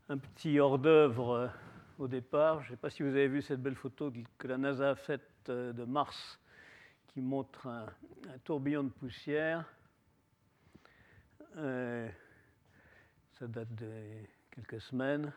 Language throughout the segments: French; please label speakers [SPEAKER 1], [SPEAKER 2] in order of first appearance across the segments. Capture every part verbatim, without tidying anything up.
[SPEAKER 1] un petit hors-d'œuvre euh, au départ. Je ne sais pas si vous avez vu cette belle photo que la NASA a faite euh, de Mars, qui montre un, un tourbillon de poussière. Euh, ça date de quelques semaines.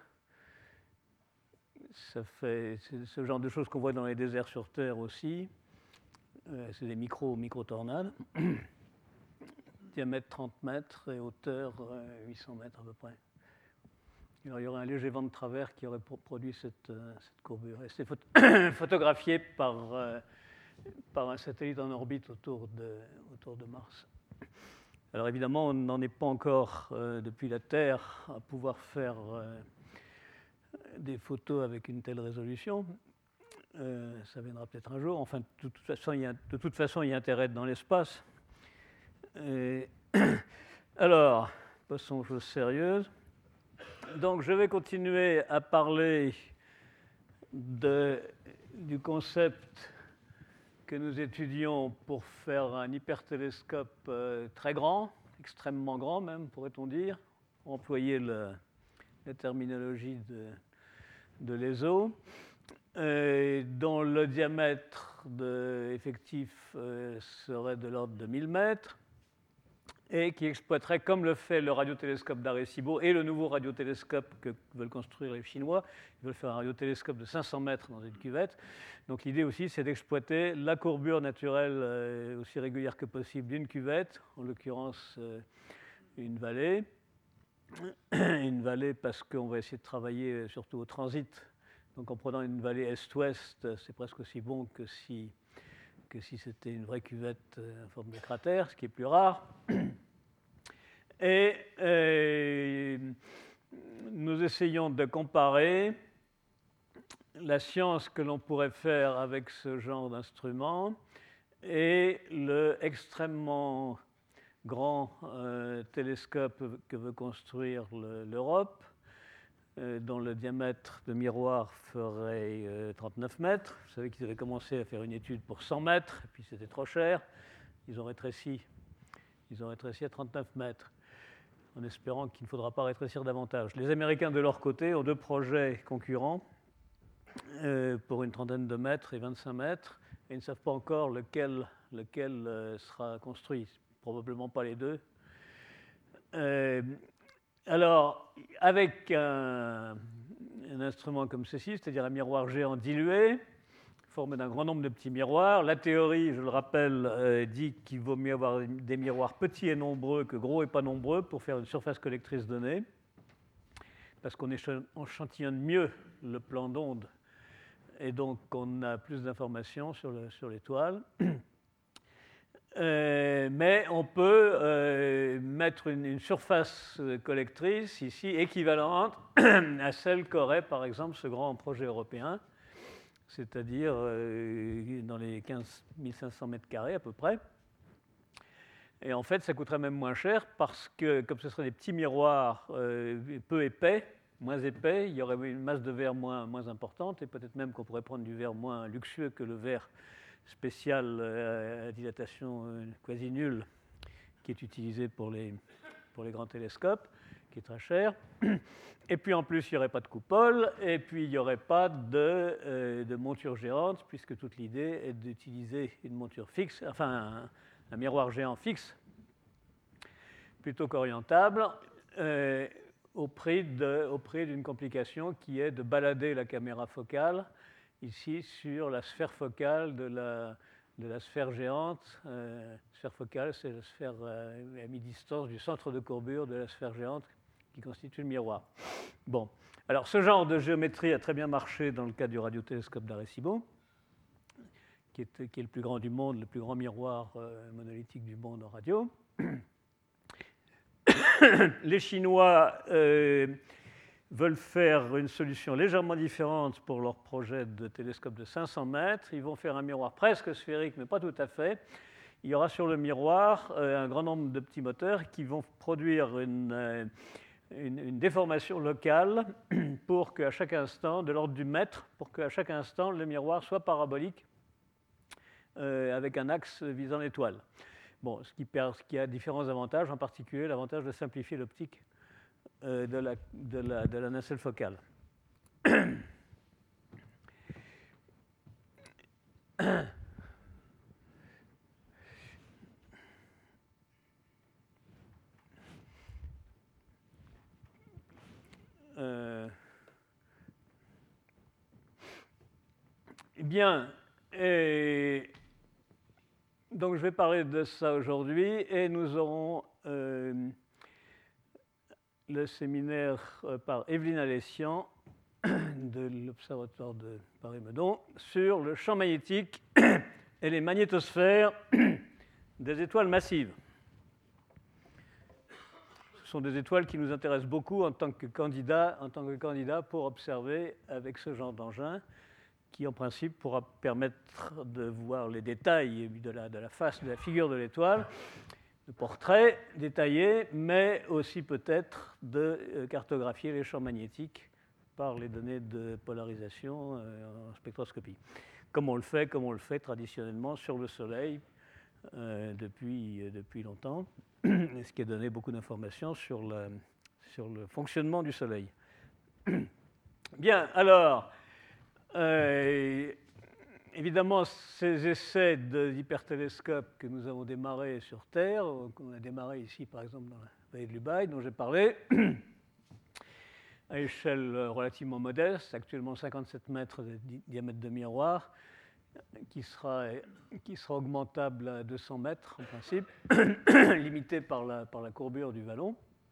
[SPEAKER 1] Ça fait, c'est ce genre de choses qu'on voit dans les déserts sur Terre aussi. Euh, c'est des micro, micro-tornades. Diamètre trente mètres et hauteur euh, huit cents mètres à peu près. Alors, il y aurait un léger vent de travers qui aurait produit cette, euh, cette courbure. Et c'est phot- photographié par, euh, par un satellite en orbite autour de, autour de Mars. Alors évidemment, on n'en est pas encore euh, depuis la Terre à pouvoir faire euh, des photos avec une telle résolution. Euh, ça viendra peut-être un jour. Enfin, de toute façon, il y a, de toute façon, il y a intérêt dans l'espace. Et alors, passons aux choses sérieuses. Donc, je vais continuer à parler de, du concept que nous étudions pour faire un hypertélescope euh, très grand, extrêmement grand même, pourrait-on dire, pour employer le, la terminologie de, de l'E S O, euh, dont le diamètre de, effectif euh, serait de l'ordre de mille mètres, et qui exploiterait, comme le fait le radiotélescope d'Arecibo et le nouveau radiotélescope que veulent construire les Chinois. Ils veulent faire un radiotélescope de cinq cents mètres dans une cuvette. Donc l'idée aussi, c'est d'exploiter la courbure naturelle euh, aussi régulière que possible d'une cuvette, en l'occurrence euh, une vallée. Une vallée parce qu'on va essayer de travailler surtout au transit. Donc en prenant une vallée est-ouest, c'est presque aussi bon que si, que si c'était une vraie cuvette en forme de cratère, ce qui est plus rare. Et euh, nous essayons de comparer la science que l'on pourrait faire avec ce genre d'instrument et le extrêmement grand euh, télescope que veut construire l'Europe, euh, dont le diamètre de miroir ferait euh, trente-neuf mètres. Vous savez qu'ils avaient commencé à faire une étude pour cent mètres, et puis c'était trop cher. Ils ont rétréci, ils ont rétréci à trente-neuf mètres, en espérant qu'il ne faudra pas rétrécir davantage. Les Américains, de leur côté, ont deux projets concurrents euh, pour une trentaine de mètres et vingt-cinq mètres, et ils ne savent pas encore lequel, lequel euh, sera construit. Probablement pas les deux. Euh, alors, avec un, un instrument comme ceci, c'est-à-dire un miroir géant dilué, formé d'un grand nombre de petits miroirs, la théorie, je le rappelle, euh, dit qu'il vaut mieux avoir des miroirs petits et nombreux que gros et pas nombreux pour faire une surface collectrice donnée, parce qu'on échantillonne mieux le plan d'onde et donc on a plus d'informations sur, le, sur l'étoile. Euh, mais on peut euh, mettre une, une surface collectrice ici équivalente à celle qu'aurait par exemple ce grand projet européen, c'est-à-dire euh, dans les quinze mille cinq cents mètres carrés à peu près. Et en fait, ça coûterait même moins cher parce que, comme ce seraient des petits miroirs euh, peu épais, moins épais, il y aurait une masse de verre moins, moins importante, et peut-être même qu'on pourrait prendre du verre moins luxueux que le verre spécial à dilatation quasi nulle qui est utilisé pour les, pour les grands télescopes, qui est très cher. Et puis en plus, il n'y aurait pas de coupole, et puis il n'y aurait pas de, euh, de monture géante, puisque toute l'idée est d'utiliser une monture fixe, enfin un, un miroir géant fixe, plutôt qu'orientable, euh, au prix d'une complication qui est de balader la caméra focale ici sur la sphère focale de la, de la sphère géante. Euh, sphère focale, c'est la sphère euh, à mi-distance du centre de courbure de la sphère géante qui constitue le miroir. Bon, alors ce genre de géométrie a très bien marché dans le cas du radiotélescope d'Arecibo, qui est, qui est le plus grand du monde, le plus grand miroir euh, monolithique du monde en radio. Les Chinois euh, veulent faire une solution légèrement différente pour leur projet de télescope de cinq cents mètres. Ils vont faire un miroir presque sphérique, mais pas tout à fait. Il y aura sur le miroir euh, un grand nombre de petits moteurs qui vont produire une, euh, une, une déformation locale pour qu'à chaque instant, de l'ordre du mètre, pour qu'à chaque instant, le miroir soit parabolique euh, avec un axe visant l'étoile. Bon, ce qui, perd, ce qui a différents avantages, en particulier l'avantage de simplifier l'optique euh, de, la, de, la, de la nacelle focale. Euh, eh bien, et donc je vais parler de ça aujourd'hui et nous aurons euh, le séminaire euh, par Evelyne Alessian de l'Observatoire de Paris-Meudon sur le champ magnétique et les magnétosphères des étoiles massives. Ce sont des étoiles qui nous intéressent beaucoup en tant que candidats, en tant que candidats pour observer avec ce genre d'engin qui, en principe, pourra permettre de voir les détails de la, de la face, de la figure de l'étoile, de portraits détaillés, mais aussi peut-être de cartographier les champs magnétiques par les données de polarisation en spectroscopie, comme on le fait, comme on le fait traditionnellement sur le Soleil euh, depuis, depuis longtemps, ce qui a donné beaucoup d'informations sur, sur le fonctionnement du Soleil. Bien, alors, euh, évidemment, ces essais d'hypertélescope que nous avons démarrés sur Terre, qu'on a démarré ici, par exemple, dans la vallée de l'Ubaye, dont j'ai parlé, à échelle relativement modeste, actuellement cinquante-sept mètres de diamètre de miroir, qui sera, qui sera augmentable à deux cents mètres en principe, limité par la, par la courbure du vallon.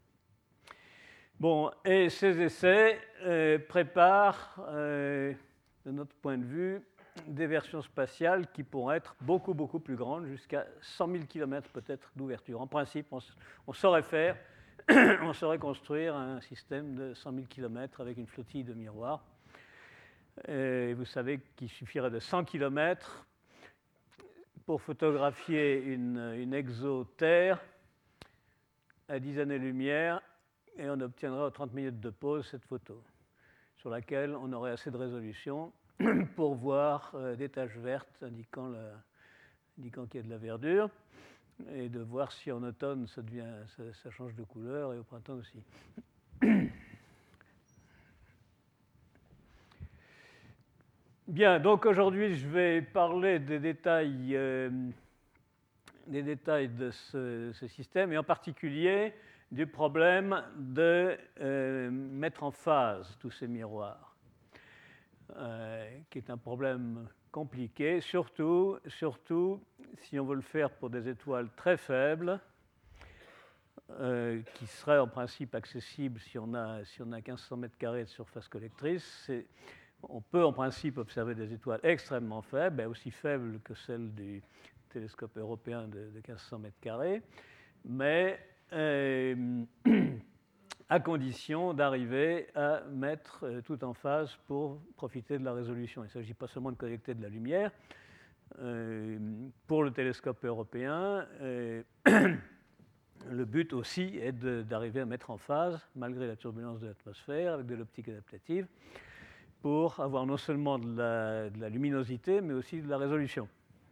[SPEAKER 1] Bon, et ces essais euh, préparent, euh, de notre point de vue, des versions spatiales qui pourront être beaucoup, beaucoup plus grandes, jusqu'à cent mille kilomètres peut-être d'ouverture. En principe, on, on saurait faire, on saurait construire un système de cent mille kilomètres avec une flottille de miroirs. Et vous savez qu'il suffirait de cent kilomètres pour photographier une, une exo-Terre à dix années-lumière, et on obtiendrait aux trente minutes de pause cette photo, sur laquelle on aurait assez de résolution pour voir euh, des taches vertes indiquant, la, indiquant qu'il y a de la verdure, et de voir si en automne ça, devient, ça, ça change de couleur, et au printemps aussi. Bien, donc aujourd'hui, je vais parler des détails, euh, des détails de ce, ce système, et en particulier du problème de euh, mettre en phase tous ces miroirs, euh, qui est un problème compliqué, surtout, surtout si on veut le faire pour des étoiles très faibles, euh, qui seraient en principe accessibles si on a, si on a mille cinq cents mètres carrés de surface collectrice. On peut en principe observer des étoiles extrêmement faibles, aussi faibles que celles du télescope européen de, de mille cinq cents mètres carrés, mais euh, à condition d'arriver à mettre euh, tout en phase pour profiter de la résolution. Il ne s'agit pas seulement de collecter de la lumière. Euh, pour le télescope européen, euh, le but aussi est d'arriver à mettre en phase, malgré la turbulence de l'atmosphère, avec de l'optique adaptative, pour avoir non seulement de la, de la luminosité, mais aussi de la résolution.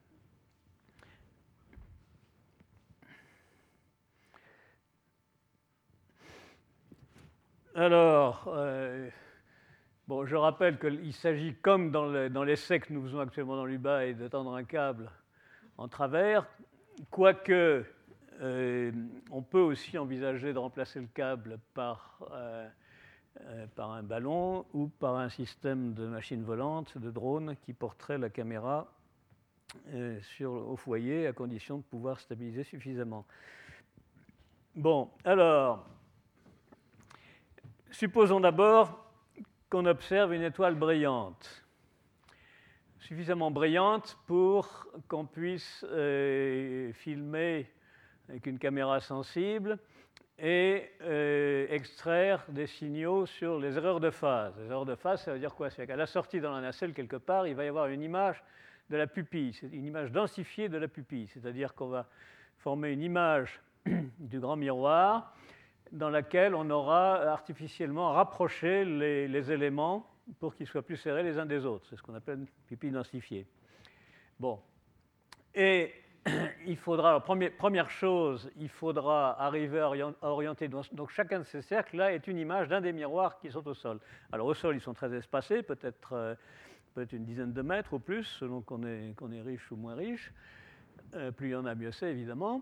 [SPEAKER 1] Alors, euh, bon, je rappelle qu'il s'agit, comme dans, le, dans l'essai que nous faisons actuellement dans l'Ubaye, de tendre un câble en travers, quoique euh, on peut aussi envisager de remplacer le câble par, euh, euh, par un ballon ou par un système de machine volante, de drone, qui porterait la caméra euh, sur, au foyer, à condition de pouvoir stabiliser suffisamment. Bon, alors... Supposons d'abord qu'on observe une étoile brillante, suffisamment brillante pour qu'on puisse euh, filmer avec une caméra sensible et euh, extraire des signaux sur les erreurs de phase. Les erreurs de phase, ça veut dire quoi? C'est qu'à la sortie dans la nacelle, quelque part, il va y avoir une image de la pupille, c'est une image densifiée de la pupille, c'est-à-dire qu'on va former une image du grand miroir dans laquelle on aura artificiellement rapproché les, les éléments pour qu'ils soient plus serrés les uns des autres. C'est ce qu'on appelle une pupille densifiée. Bon. Et il faudra, alors, premier, première chose, il faudra arriver à, orient, à orienter. Donc, donc chacun de ces cercles-là est une image d'un des miroirs qui sont au sol. Alors au sol, ils sont très espacés, peut-être euh, peut-être une dizaine de mètres ou plus, selon qu'on est, qu'on est riche ou moins riche. Euh, plus il y en a, mieux c'est, évidemment.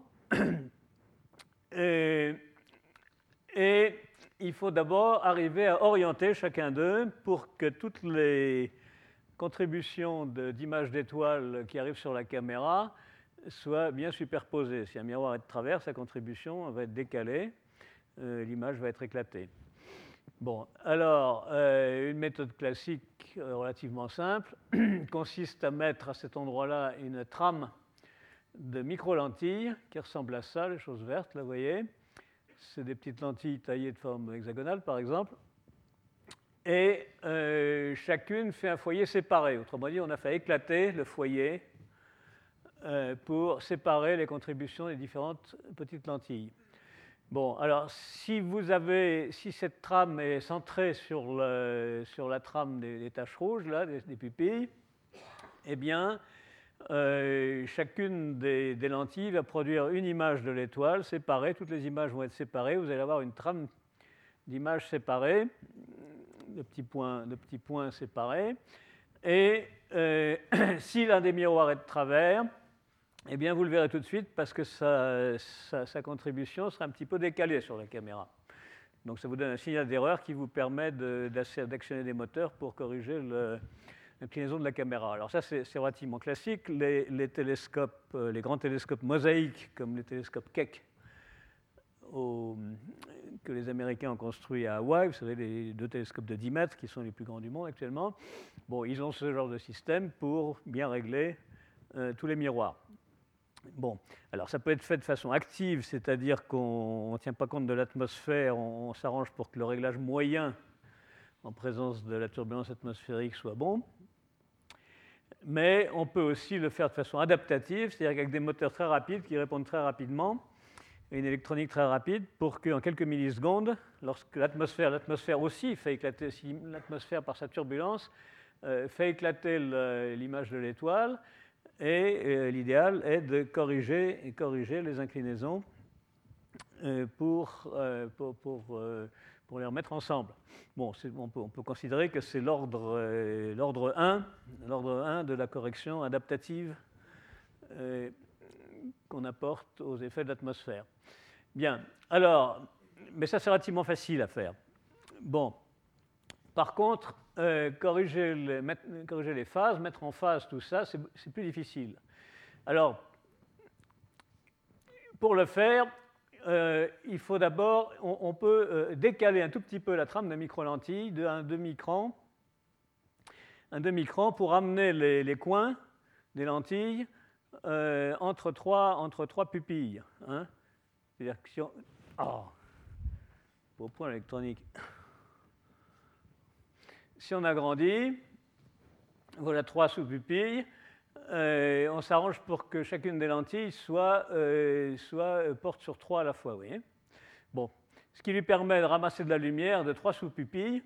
[SPEAKER 1] Et, et il faut d'abord arriver à orienter chacun d'eux pour que toutes les contributions d'images d'étoiles qui arrivent sur la caméra soient bien superposées. Si un miroir est de travers, sa contribution va être décalée, euh, l'image va être éclatée. Bon, alors, euh, une méthode classique euh, relativement simple consiste à mettre à cet endroit-là une trame de micro-lentilles qui ressemble à ça, les choses vertes, là, vous voyez. C'est des petites lentilles taillées de forme hexagonale, par exemple. Et euh, chacune fait un foyer séparé. Autrement dit, on a fait éclater le foyer euh, pour séparer les contributions des différentes petites lentilles. Bon, alors, si, vous avez, si cette trame est centrée sur, le, sur la trame des, des taches rouges, là, des, des pupilles, eh bien, euh, chacune des, des lentilles va produire une image de l'étoile séparée. Toutes les images vont être séparées. Vous allez avoir une trame d'images séparées, de petits points, de petits points séparés. Et euh, si l'un des miroirs est de travers, eh bien, vous le verrez tout de suite parce que sa, sa, sa contribution sera un petit peu décalée sur la caméra. Donc, ça vous donne un signal d'erreur qui vous permet d'actionner des moteurs pour corriger l'inclinaison de la caméra. Alors ça, c'est relativement classique. Les, les télescopes, les grands télescopes mosaïques, comme les télescopes Keck, au, que les Américains ont construit à Hawaï, vous savez, les deux télescopes de dix mètres qui sont les plus grands du monde actuellement, bon, ils ont ce genre de système pour bien régler euh, tous les miroirs. Bon, alors ça peut être fait de façon active, c'est-à-dire qu'on ne tient pas compte de l'atmosphère, on, on s'arrange pour que le réglage moyen en présence de la turbulence atmosphérique soit bon. Mais on peut aussi le faire de façon adaptative, c'est-à-dire avec des moteurs très rapides qui répondent très rapidement, et une électronique très rapide pour qu'en quelques millisecondes, lorsque l'atmosphère, l'atmosphère aussi fait éclater, si l'atmosphère par sa turbulence euh, fait éclater l'image de l'étoile, et euh, l'idéal est de corriger, et corriger les inclinaisons euh, pour, euh, pour, pour, euh, pour les remettre ensemble. Bon, on peut, on peut considérer que c'est l'ordre euh, l'ordre un, l'ordre un de la correction adaptative euh, qu'on apporte aux effets de l'atmosphère. Bien, alors, mais ça c'est relativement facile à faire. Bon, par contre, euh, corriger, les, mettre, corriger les phases, mettre en phase tout ça, c'est plus difficile. Alors, pour le faire, euh, il faut d'abord, on, on peut euh, décaler un tout petit peu la trame de micro-lentille de un demi-cran, un demi-cran pour amener les, les coins des lentilles euh, entre, trois, entre trois pupilles. Hein. C'est-à-dire que si on... Oh, au point électronique. Si on agrandit, voilà trois sous-pupilles, euh, on s'arrange pour que chacune des lentilles soit, euh, soit euh, porte sur trois à la fois. Vous voyez. Bon, ce qui lui permet de ramasser de la lumière de trois sous-pupilles.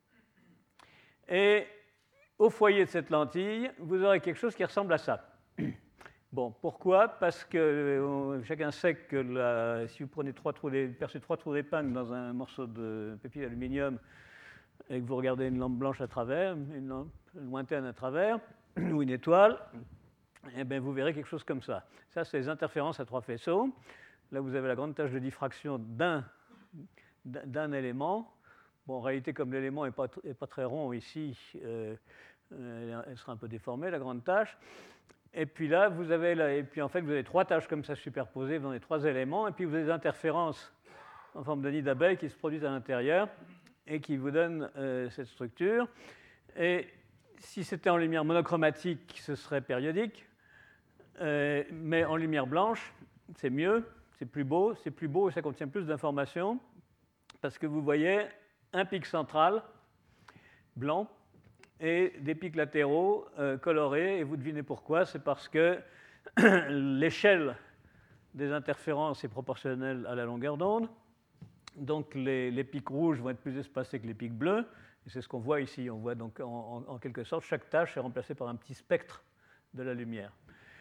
[SPEAKER 1] Et au foyer de cette lentille, vous aurez quelque chose qui ressemble à ça. Bon, pourquoi? Parce que euh, chacun sait que la, si vous prenez trois trous, percez trois trous d'épingle dans un morceau de pépite d'aluminium, et que vous regardez une lampe blanche à travers, une lampe lointaine à travers, ou une étoile, eh bien, vous verrez quelque chose comme ça. Ça, c'est les interférences à trois faisceaux. Là, vous avez la grande tâche de diffraction d'un d'un élément. Bon, en réalité, comme l'élément n'est pas, pas très rond ici, euh, elle sera un peu déformée, la grande tâche. Et puis là, vous avez, là, et puis en fait, vous avez trois tâches comme ça superposées dans les trois éléments, et puis vous avez des interférences en forme de nid d'abeille qui se produisent à l'intérieur et qui vous donnent euh, cette structure. Et si c'était en lumière monochromatique, ce serait périodique, euh, mais en lumière blanche, c'est mieux, c'est plus beau, c'est plus beau et ça contient plus d'informations, parce que vous voyez un pic central blanc et des pics latéraux euh, colorés, et vous devinez pourquoi, c'est parce que l'échelle des interférences est proportionnelle à la longueur d'onde, donc les, les pics rouges vont être plus espacés que les pics bleus, et c'est ce qu'on voit ici. On voit donc en, en, en quelque sorte chaque tâche est remplacée par un petit spectre de la lumière.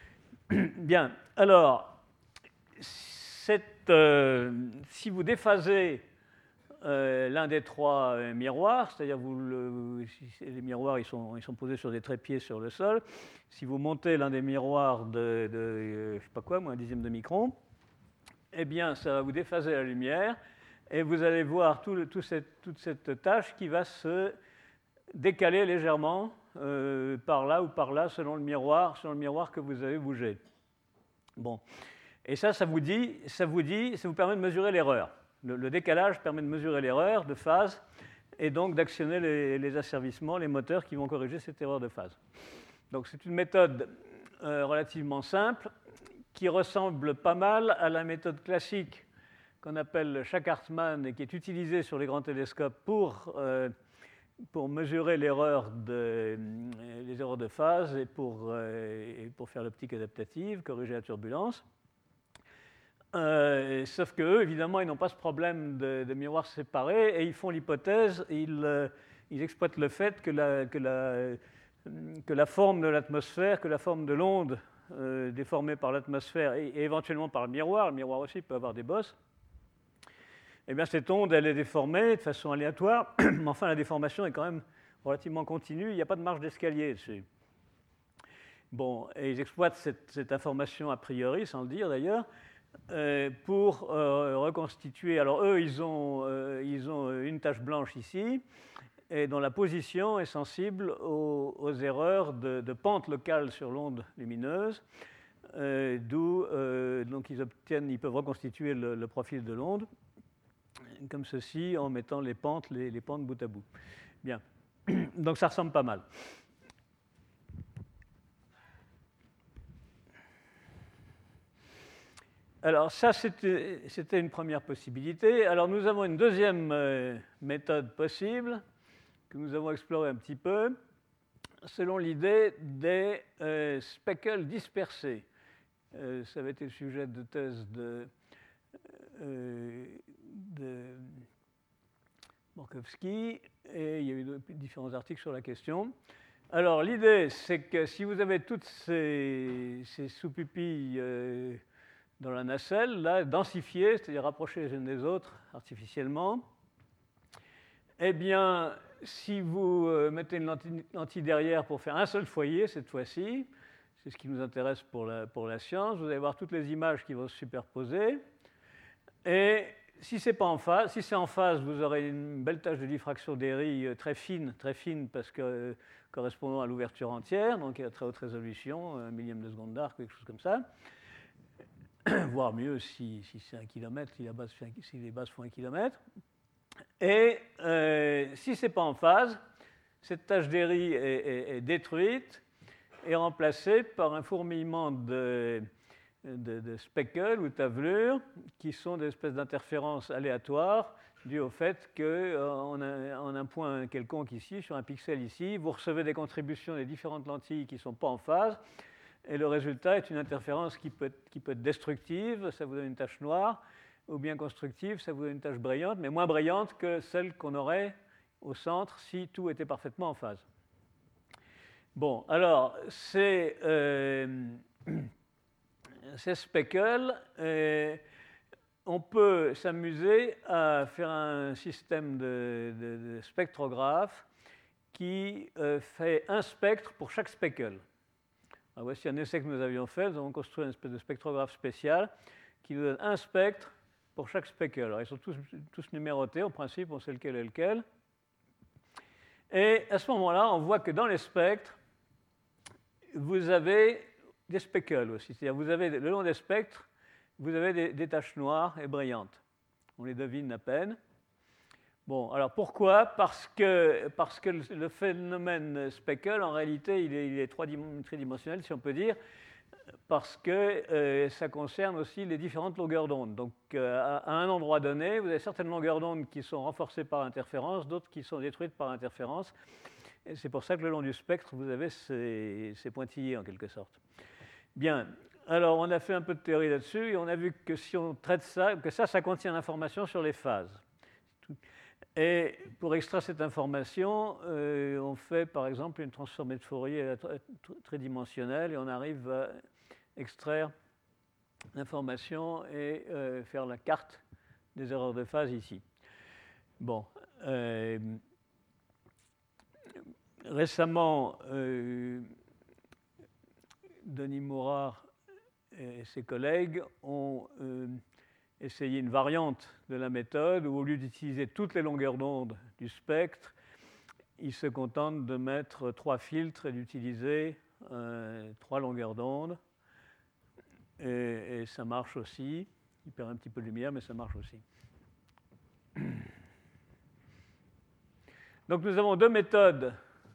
[SPEAKER 1] Bien, alors, cette, euh, si vous déphasez euh, l'un des trois euh, miroirs, c'est-à-dire vous le, si les miroirs ils sont, ils sont posés sur des trépieds sur le sol, si vous montez l'un des miroirs de, de euh, je sais pas quoi, moi, un dixième de micron, eh bien, ça va vous déphaser la lumière et vous allez voir tout le, tout cette, toute cette tâche qui va se décaler légèrement euh, par là ou par là selon le miroir, selon le miroir que vous avez bougé. Bon, et ça, ça vous dit, ça vous dit, ça vous permet de mesurer l'erreur. Le, le décalage permet de mesurer l'erreur de phase et donc d'actionner les, les asservissements, les moteurs qui vont corriger cette erreur de phase. Donc c'est une méthode euh, relativement simple qui ressemble pas mal à la méthode classique qu'on appelle Shak-Hartman et qui est utilisée sur les grands télescopes pour, euh, pour mesurer l'erreur de, les erreurs de phase et pour, euh, et pour faire l'optique adaptative, corriger la turbulence. Euh, sauf qu'eux, évidemment, ils n'ont pas ce problème de, de miroirs séparés et ils font l'hypothèse, ils, euh, ils exploitent le fait que la, que la, que la forme de l'atmosphère, que la forme de l'onde euh, déformée par l'atmosphère et, et éventuellement par le miroir, le miroir aussi peut avoir des bosses, eh bien cette onde, elle est déformée de façon aléatoire, mais enfin la déformation est quand même relativement continue, il n'y a pas de marge d'escalier dessus. Bon, et ils exploitent cette, cette information a priori, sans le dire d'ailleurs, Euh, pour euh, reconstituer. Alors eux, ils ont, euh, ils ont une tache blanche ici, et dont la position est sensible aux, aux erreurs de, de pente locale sur l'onde lumineuse, euh, d'où euh, donc ils obtiennent, ils peuvent reconstituer le, le profil de l'onde comme ceci en mettant les pentes, les, les pentes bout à bout. Bien, donc ça ressemble pas mal. Alors ça, c'était une première possibilité. Alors nous avons une deuxième euh, méthode possible que nous avons explorée un petit peu, selon l'idée des euh, speckles dispersés. Euh, ça avait été le sujet de thèse de, euh, de Borkowski, et il y a eu différents articles sur la question. Alors l'idée, c'est que si vous avez toutes ces, ces sous-pupilles euh, dans la nacelle, là, densifiées, c'est-à-dire rapprochées les unes des autres artificiellement, eh bien, si vous mettez une lentille, lentille derrière pour faire un seul foyer, cette fois-ci, c'est ce qui nous intéresse pour la, pour la science, vous allez voir toutes les images qui vont se superposer. Et si c'est pas en phase, si c'est en phase, vous aurez une belle tache de diffraction des rayes très fine, très fine, parce que euh, correspondant à l'ouverture entière, donc à très haute résolution, un millième de seconde d'arc, quelque chose comme ça. Voire mieux si, si c'est un kilomètre, si, la base fait un, si les bases font un kilomètre. Et euh, si ce n'est pas en phase, cette tache d'Airy est, est, est détruite et remplacée par un fourmillement de, de, de speckles ou tavelures qui sont des espèces d'interférences aléatoires dues au fait qu'en un, en un point quelconque ici, sur un pixel ici, vous recevez des contributions des différentes lentilles qui ne sont pas en phase. Et le résultat est une interférence qui peut, être, qui peut être destructive, ça vous donne une tache noire, ou bien constructive, ça vous donne une tache brillante, mais moins brillante que celle qu'on aurait au centre si tout était parfaitement en phase. Bon, alors, ces, euh, ces speckles, euh, on peut s'amuser à faire un système de, de, de spectrographe qui euh, fait un spectre pour chaque speckle. Alors voici un essai que nous avions fait. Nous avons construit une espèce de spectrographe spécial qui nous donne un spectre pour chaque speckle. Alors, ils sont tous, tous numérotés. En principe, on sait lequel est lequel. Et à ce moment-là, on voit que dans les spectres, vous avez des speckles aussi. C'est-à-dire vous avez, le long des spectres, vous avez des, des taches noires et brillantes. On les devine à peine. Bon, alors pourquoi ? Parce que, parce que le phénomène speckle, en réalité, il est, il est tridimensionnel, si on peut dire, parce que euh, ça concerne aussi les différentes longueurs d'onde. Donc, euh, à, à un endroit donné, vous avez certaines longueurs d'onde qui sont renforcées par interférence, d'autres qui sont détruites par interférence. Et c'est pour ça que le long du spectre, vous avez ces, ces pointillés, en quelque sorte. Bien. Alors, on a fait un peu de théorie là-dessus, et on a vu que si on traite ça, que ça, ça contient l'information sur les phases. Et pour extraire cette information, euh, on fait par exemple une transformée de Fourier tridimensionnelle et on arrive à extraire l'information et euh, faire la carte des erreurs de phase ici. Bon. Euh, récemment, euh, Denis Mourard et ses collègues ont euh, essayé une variante de la méthode où, au lieu d'utiliser toutes les longueurs d'onde du spectre, ils se contentent de mettre trois filtres et d'utiliser euh, trois longueurs d'onde. Et, et ça marche aussi. Il perd un petit peu de lumière, mais ça marche aussi. Donc nous avons deux méthodes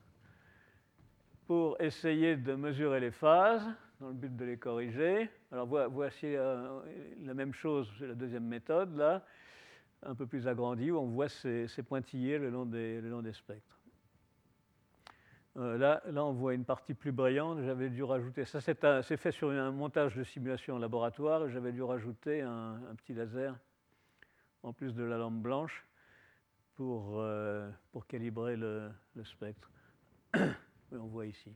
[SPEAKER 1] pour essayer de mesurer les phases dans le but de les corriger. Alors voici euh, la même chose, c'est la deuxième méthode, là, un peu plus agrandie, où on voit ces, ces pointillés le long des, le long des spectres. Euh, là, là, on voit une partie plus brillante. J'avais dû rajouter, ça c'est fait sur un montage de simulation en laboratoire, j'avais dû rajouter un, un petit laser en plus de la lampe blanche pour, euh, pour calibrer le, le spectre. Oui, on voit ici.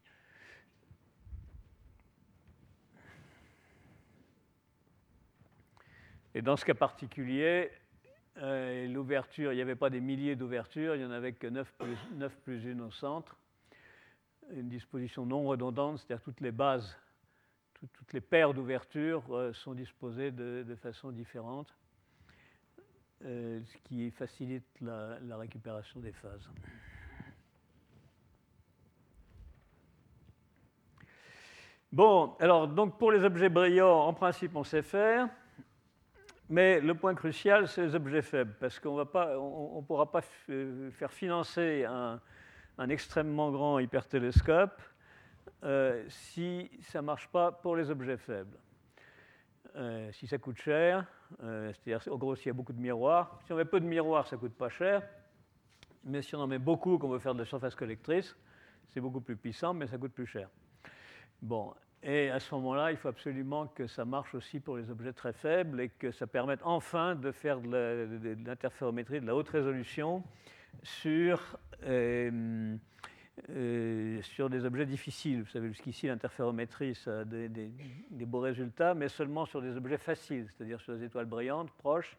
[SPEAKER 1] Et dans ce cas particulier, euh, l'ouverture, il n'y avait pas des milliers d'ouvertures, il n'y en avait que neuf plus, neuf plus une au centre. Une disposition non redondante, c'est-à-dire toutes les bases, tout, toutes les paires d'ouvertures euh, sont disposées de, de façon différente, euh, ce qui facilite la, la récupération des phases. Bon, alors donc pour les objets brillants, en principe on sait faire, mais le point crucial c'est les objets faibles, parce qu'on ne pourra pas faire financer un, un extrêmement grand hypertélescope euh, si ça ne marche pas pour les objets faibles. Euh, si ça coûte cher, euh, c'est-à-dire en gros s'il y a beaucoup de miroirs, si on met peu de miroirs ça ne coûte pas cher, mais si on en met beaucoup, qu'on veut faire de la surface collectrice, c'est beaucoup plus puissant, mais ça coûte plus cher. Bon, et à ce moment-là, il faut absolument que ça marche aussi pour les objets très faibles et que ça permette enfin de faire de l'interférométrie de la haute résolution sur, euh, euh, sur des objets difficiles. Vous savez, jusqu'ici, l'interférométrie, ça a des, des, des beaux résultats, mais seulement sur des objets faciles, c'est-à-dire sur des étoiles brillantes, proches.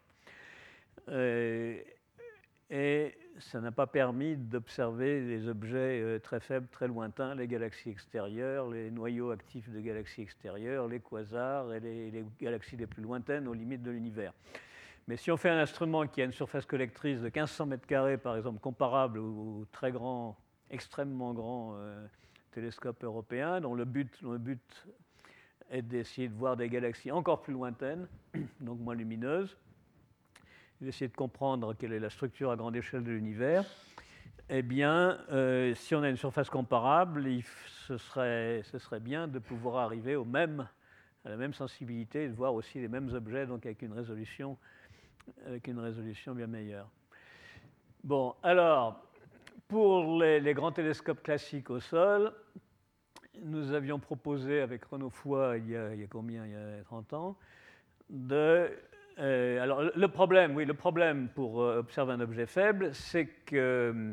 [SPEAKER 1] Euh, et ça n'a pas permis d'observer les objets euh, très faibles, très lointains, les galaxies extérieures, les noyaux actifs de galaxies extérieures, les quasars et les, les galaxies les plus lointaines aux limites de l'univers. Mais si on fait un instrument qui a une surface collectrice de mille cinq cents mètres carrés, par exemple, comparable au, au très grand, extrêmement grand euh, télescope européen, dont le but, dont le but est d'essayer de voir des galaxies encore plus lointaines, donc moins lumineuses, d'essayer de comprendre quelle est la structure à grande échelle de l'univers, eh bien, euh, si on a une surface comparable, il, ce, serait, ce serait bien de pouvoir arriver au même, à la même sensibilité et de voir aussi les mêmes objets, donc avec une résolution, avec une résolution bien meilleure. Bon, alors, pour les, les grands télescopes classiques au sol, nous avions proposé avec Renaud Foy, il y a, il y a combien, il y a trente ans, de... Euh, alors, le problème, oui, le problème pour euh, observer un objet faible, c'est que euh,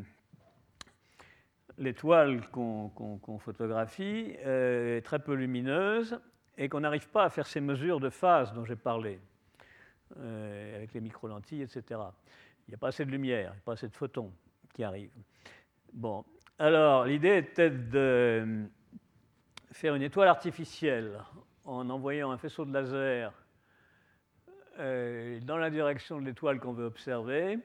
[SPEAKER 1] l'étoile qu'on qu'on, qu'on photographie euh, est très peu lumineuse et qu'on n'arrive pas à faire ces mesures de phase dont j'ai parlé, euh, avec les micro-lentilles, et cetera. Il n'y a pas assez de lumière, il n'y a pas assez de photons qui arrivent. Bon, alors, l'idée était de faire une étoile artificielle en envoyant un faisceau de laser Euh, dans la direction de l'étoile qu'on veut observer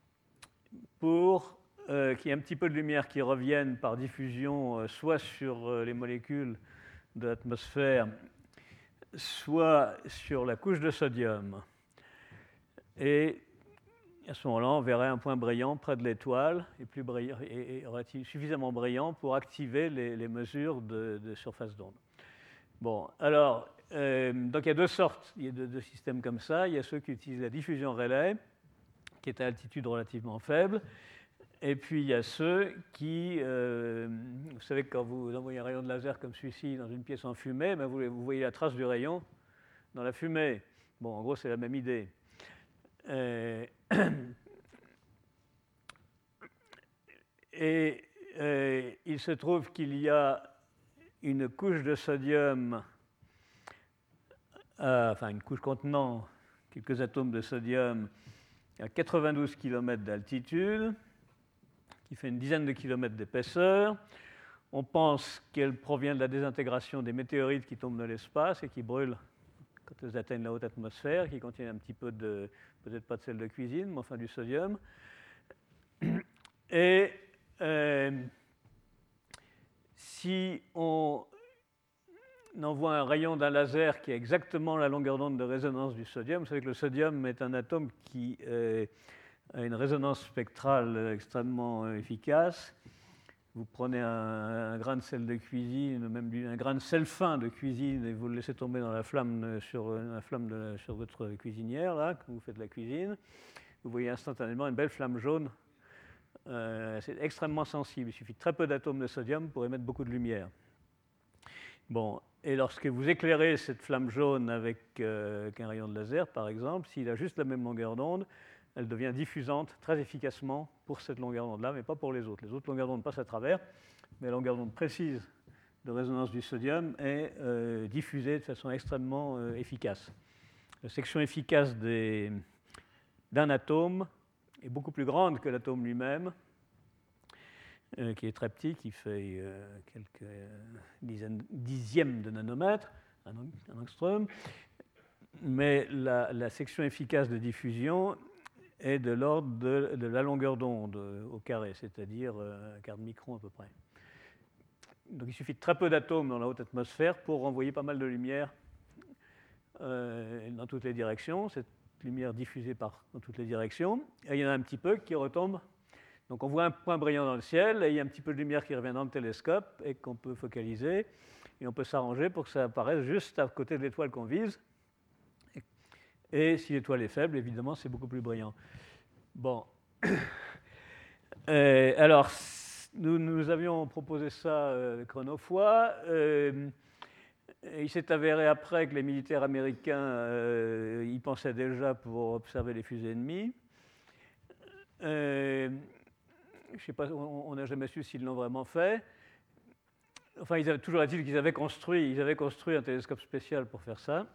[SPEAKER 1] pour euh, qu'il y ait un petit peu de lumière qui revienne par diffusion euh, soit sur euh, les molécules de l'atmosphère, soit sur la couche de sodium. Et à ce moment-là, on verrait un point brillant près de l'étoile et, plus brillant, et, et suffisamment brillant pour activer les, les mesures de, de surface d'onde. Bon, alors, euh, donc il y a deux sortes, il y a deux, deux systèmes comme ça. Il y a ceux qui utilisent la diffusion Rayleigh, qui est à altitude relativement faible, et puis il y a ceux qui, euh, vous savez que quand vous envoyez un rayon de laser comme celui-ci dans une pièce en fumée, ben vous, vous voyez la trace du rayon dans la fumée. Bon, en gros, c'est la même idée. Euh, et euh, il se trouve qu'il y a une couche de sodium à, enfin une couche contenant quelques atomes de sodium à quatre-vingt-douze kilomètres d'altitude, qui fait une dizaine de kilomètres d'épaisseur. On pense qu'elle provient de la désintégration des météorites qui tombent dans l'espace et qui brûlent quand elles atteignent la haute atmosphère, qui contiennent un petit peu de, peut-être pas de sel de cuisine, mais enfin du sodium. Et euh, si on envoie un rayon d'un laser qui a exactement la longueur d'onde de résonance du sodium, vous savez que le sodium est un atome qui euh, a une résonance spectrale extrêmement efficace. Vous prenez un, un grain de sel de cuisine, même un grain de sel fin de cuisine, et vous le laissez tomber dans la flamme sur, la flamme de, sur votre cuisinière, là, quand vous faites la cuisine. Vous voyez instantanément une belle flamme jaune. Euh, c'est extrêmement sensible. Il suffit de très peu d'atomes de sodium pour émettre beaucoup de lumière. Bon, et lorsque vous éclairez cette flamme jaune avec, euh, avec un rayon de laser, par exemple, s'il a juste la même longueur d'onde, elle devient diffusante très efficacement pour cette longueur d'onde-là, mais pas pour les autres. Les autres longueurs d'onde passent à travers, mais la longueur d'onde précise de résonance du sodium est euh, diffusée de façon extrêmement euh, efficace. La section efficace des, d'un atome est beaucoup plus grande que l'atome lui-même, euh, qui est très petit, qui fait euh, quelques euh, dizaines, dixièmes de nanomètres, un, un angstrom, mais la, la section efficace de diffusion est de l'ordre de, de la longueur d'onde au carré, c'est-à-dire un quart de micron à peu près. Donc il suffit de très peu d'atomes dans la haute atmosphère pour renvoyer pas mal de lumière euh, dans toutes les directions, cette lumière diffusée par, dans toutes les directions, et il y en a un petit peu qui retombe. Donc on voit un point brillant dans le ciel, et il y a un petit peu de lumière qui revient dans le télescope, et qu'on peut focaliser, et on peut s'arranger pour que ça apparaisse juste à côté de l'étoile qu'on vise. Et si l'étoile est faible, évidemment, c'est beaucoup plus brillant. Bon. Euh, alors, nous, nous avions proposé ça euh, chronophore. Euh, il s'est avéré après que les militaires américains euh, y pensaient déjà pour observer les fusées ennemies. Euh, je sais pas, on n'a jamais su s'ils l'ont vraiment fait. Enfin, ils avaient, toujours est-il qu'ils avaient construit, ils avaient construit un télescope spécial pour faire ça.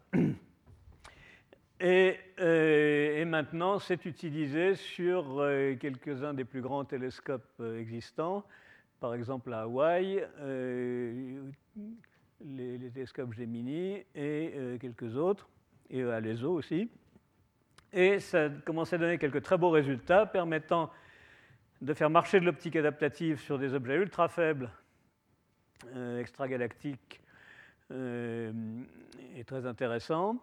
[SPEAKER 1] Et, euh, et maintenant, c'est utilisé sur euh, quelques-uns des plus grands télescopes euh, existants, par exemple à Hawaï, euh, les, les télescopes Gemini et euh, quelques autres, et à l'E S O aussi. Et ça commence à donner quelques très beaux résultats permettant de faire marcher de l'optique adaptative sur des objets ultra faibles, euh, extragalactiques, euh, et très intéressants.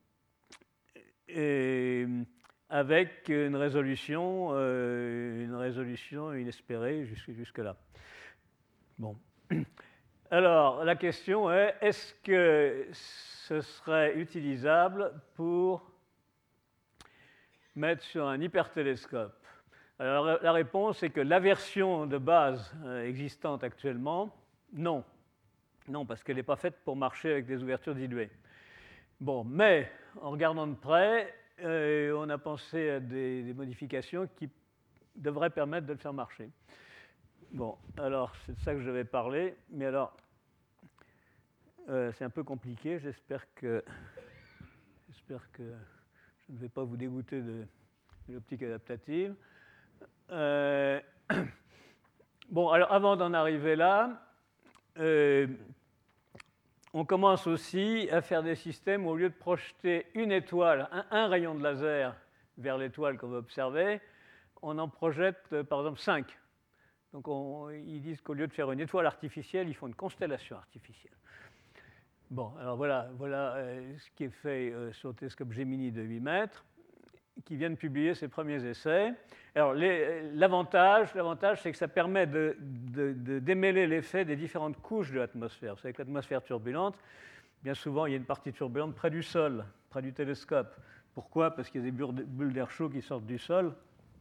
[SPEAKER 1] Et avec une résolution, euh, une résolution inespérée jusque-là. Bon. Alors, la question est, est-ce que ce serait utilisable pour mettre sur un hypertélescope? Alors, la réponse est que la version de base euh, existante actuellement, non. Non, parce qu'elle n'est pas faite pour marcher avec des ouvertures diluées. Bon, mais en regardant de près, euh, on a pensé à des, des modifications qui devraient permettre de le faire marcher. Bon, alors c'est de ça que je vais parler, mais alors euh, c'est un peu compliqué. J'espère que, j'espère que je ne vais pas vous dégoûter de, de l'optique adaptative. Euh, bon, alors avant d'en arriver là, euh, on commence aussi à faire des systèmes où, au lieu de projeter une étoile, un, un rayon de laser vers l'étoile qu'on veut observer, on en projette par exemple cinq. Donc on, ils disent qu'au lieu de faire une étoile artificielle, ils font une constellation artificielle. Bon, alors voilà, voilà euh, ce qui est fait euh, sur le télescope Gemini de huit mètres, qui vient de publier ses premiers essais. Alors l'avantage, l'avantage, c'est que ça permet de, de, de démêler l'effet des différentes couches de l'atmosphère. Vous savez que l'atmosphère turbulente, bien souvent, il y a une partie turbulente près du sol, près du télescope. Pourquoi? Parce qu'il y a des bulles d'air chaud qui sortent du sol.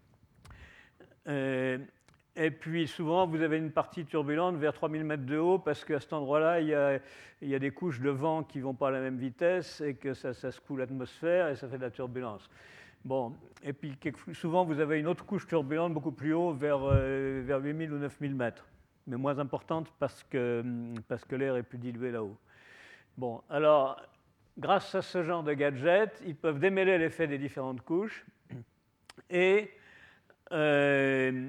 [SPEAKER 1] Euh, et puis souvent, vous avez une partie turbulente vers trois mille mètres de haut, parce qu'à cet endroit-là, il y a, il y a des couches de vent qui ne vont pas à la même vitesse, et que ça, ça secoue l'atmosphère, et ça fait de la turbulence. Bon, et puis souvent, vous avez une autre couche turbulente beaucoup plus haut, vers, euh, vers huit mille ou neuf mille mètres, mais moins importante parce que, parce que l'air est plus dilué là-haut. Bon, alors, grâce à ce genre de gadget, ils peuvent démêler l'effet des différentes couches et euh,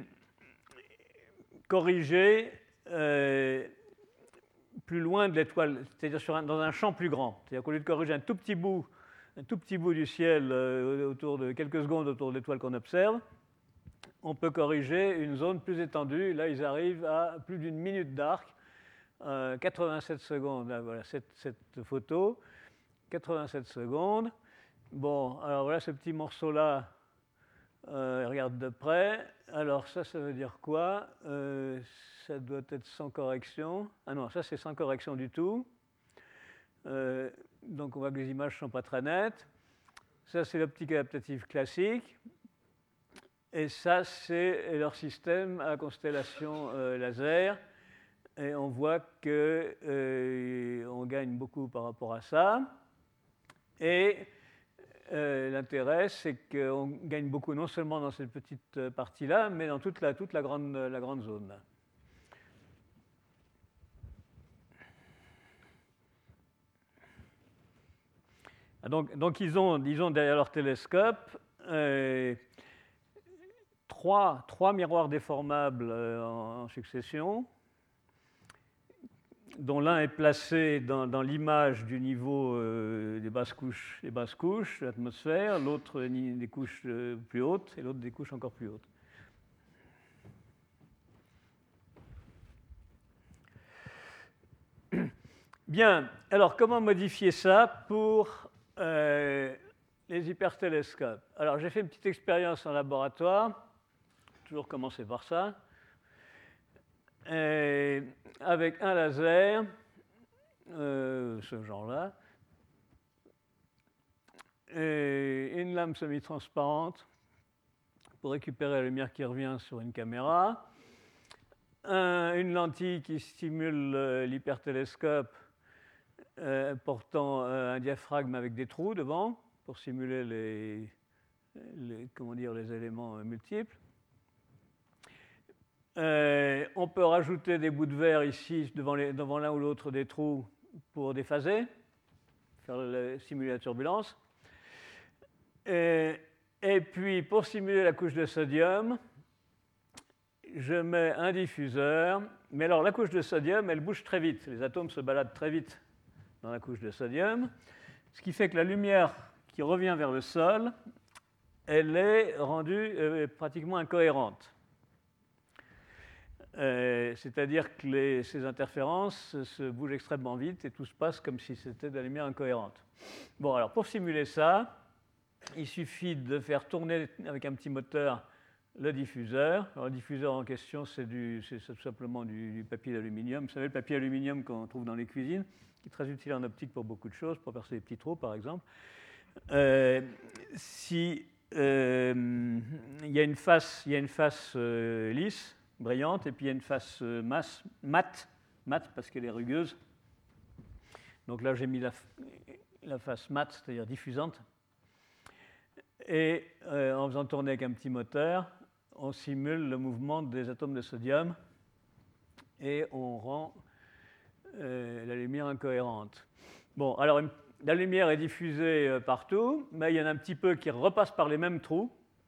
[SPEAKER 1] corriger euh, plus loin de l'étoile, c'est-à-dire dans un champ plus grand. C'est-à-dire qu'au lieu de corriger un tout petit bout, un tout petit bout du ciel euh, autour de quelques secondes autour de l'étoile qu'on observe, on peut corriger une zone plus étendue. Là, ils arrivent à plus d'une minute d'arc, euh, quatre-vingt-sept secondes. Là, voilà cette, cette photo, quatre-vingt-sept secondes. Bon, alors voilà ce petit morceau-là. Euh, regarde de près. Alors ça, ça veut dire quoi? euh, Ça doit être sans correction. Ah non, ça c'est sans correction du tout. Euh, donc on voit que les images ne sont pas très nettes. Ça c'est l'optique adaptative classique. Et ça c'est leur système à constellation euh, laser. Et on voit qu'on euh, gagne beaucoup par rapport à ça. Et Euh, l'intérêt, c'est qu'on gagne beaucoup non seulement dans cette petite partie-là, mais dans toute la, toute la, grande, la grande zone. Là. Donc, donc ils, ont, ils ont derrière leur télescope euh, trois, trois miroirs déformables euh, en, en succession, dont l'un est placé dans, dans l'image du niveau euh, des basses couches, des basses couches de l'atmosphère, l'autre des couches euh, plus hautes et l'autre des couches encore plus hautes. Bien, alors comment modifier ça pour euh, les hypertélescopes? Alors j'ai fait une petite expérience en laboratoire, toujours commencer par ça. Et avec un laser, euh, ce genre-là, et une lame semi-transparente pour récupérer la lumière qui revient sur une caméra, un, une lentille qui stimule euh, l'hypertélescope euh, portant euh, un diaphragme avec des trous devant pour simuler les, les, comment dire, les éléments euh, multiples. Euh, on peut rajouter des bouts de verre ici devant, les, devant l'un ou l'autre des trous pour déphaser, faire le, simuler la turbulence. Et, et puis pour simuler la couche de sodium, je mets un diffuseur. Mais alors la couche de sodium, elle bouge très vite. Les atomes se baladent très vite dans la couche de sodium, ce qui fait que la lumière qui revient vers le sol, elle est rendue euh, pratiquement incohérente. Euh, c'est-à-dire que les, ces interférences se bougent extrêmement vite et tout se passe comme si c'était de la lumière incohérente. Bon, alors pour simuler ça, il suffit de faire tourner avec un petit moteur le diffuseur. Alors, le diffuseur en question, c'est, du, c'est tout simplement du, du papier d'aluminium. Vous savez, le papier d'aluminium qu'on trouve dans les cuisines, qui est très utile en optique pour beaucoup de choses, pour percer des petits trous par exemple. Euh, si euh, il y a une face, il y a une face euh, lisse, brillante, et puis il y a une face euh, masse, mate, mate parce qu'elle est rugueuse. Donc là, j'ai mis la, la face mate, c'est-à-dire diffusante. Et euh, en faisant tourner avec un petit moteur, on simule le mouvement des atomes de sodium et on rend euh, la lumière incohérente. Bon, alors une, la lumière est diffusée euh, partout, mais il y en a un petit peu qui repasse par les mêmes trous,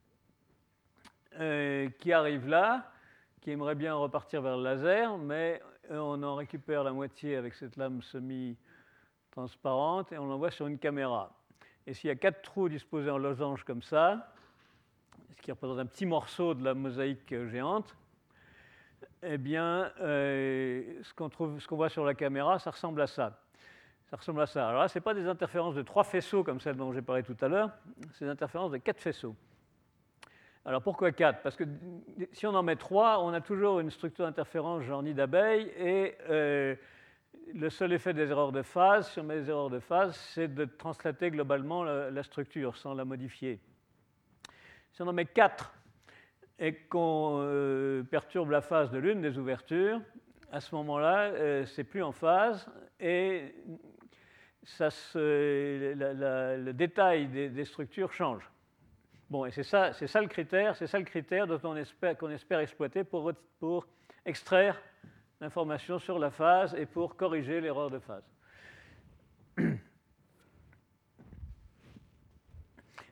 [SPEAKER 1] euh, qui arrivent là, qui aimerait bien repartir vers le laser, mais on en récupère la moitié avec cette lame semi-transparente et on l'envoie sur une caméra. Et s'il y a quatre trous disposés en losange comme ça, ce qui représente un petit morceau de la mosaïque géante, eh bien, euh, ce qu'on trouve, ce qu'on voit sur la caméra, ça ressemble à ça. Ça ressemble à ça. Alors là, ce n'est pas des interférences de trois faisceaux comme celles dont j'ai parlé tout à l'heure, c'est des interférences de quatre faisceaux. Alors pourquoi quatre? Parce que si on en met trois, on a toujours une structure d'interférence genre nid d'abeille et euh, le seul effet des erreurs de phase, si on met des erreurs de phase, c'est de translater globalement la, la structure sans la modifier. Si on en met quatre et qu'on euh, perturbe la phase de l'une des ouvertures, à ce moment-là, euh, c'est plus en phase et ça se, la, la, le détail des, des structures change. Bon, et c'est ça, c'est ça le critère, c'est ça le critère dont on espère, qu'on espère exploiter pour, pour extraire l'information sur la phase et pour corriger l'erreur de phase.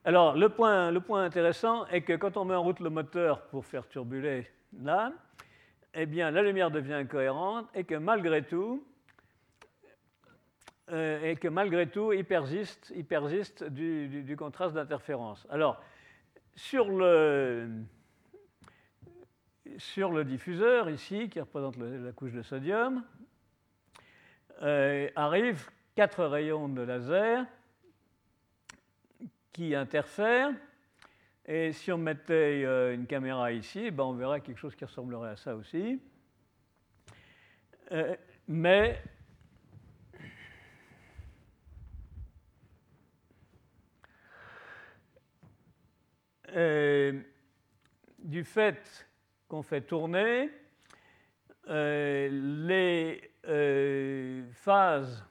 [SPEAKER 1] alors, le point, le point intéressant est que quand on met en route le moteur pour faire turbuler là, eh bien, la lumière devient incohérente et que malgré tout, euh, et que malgré tout, il persiste, il persiste du, du, du contraste d'interférence. Alors, sur le, sur le diffuseur, ici, qui représente le, la couche de sodium, euh, arrivent quatre rayons de laser qui interfèrent. Et si on mettait euh, une caméra ici, ben on verrait quelque chose qui ressemblerait à ça aussi. Euh, mais euh, du fait qu'on fait tourner, euh, les euh, phases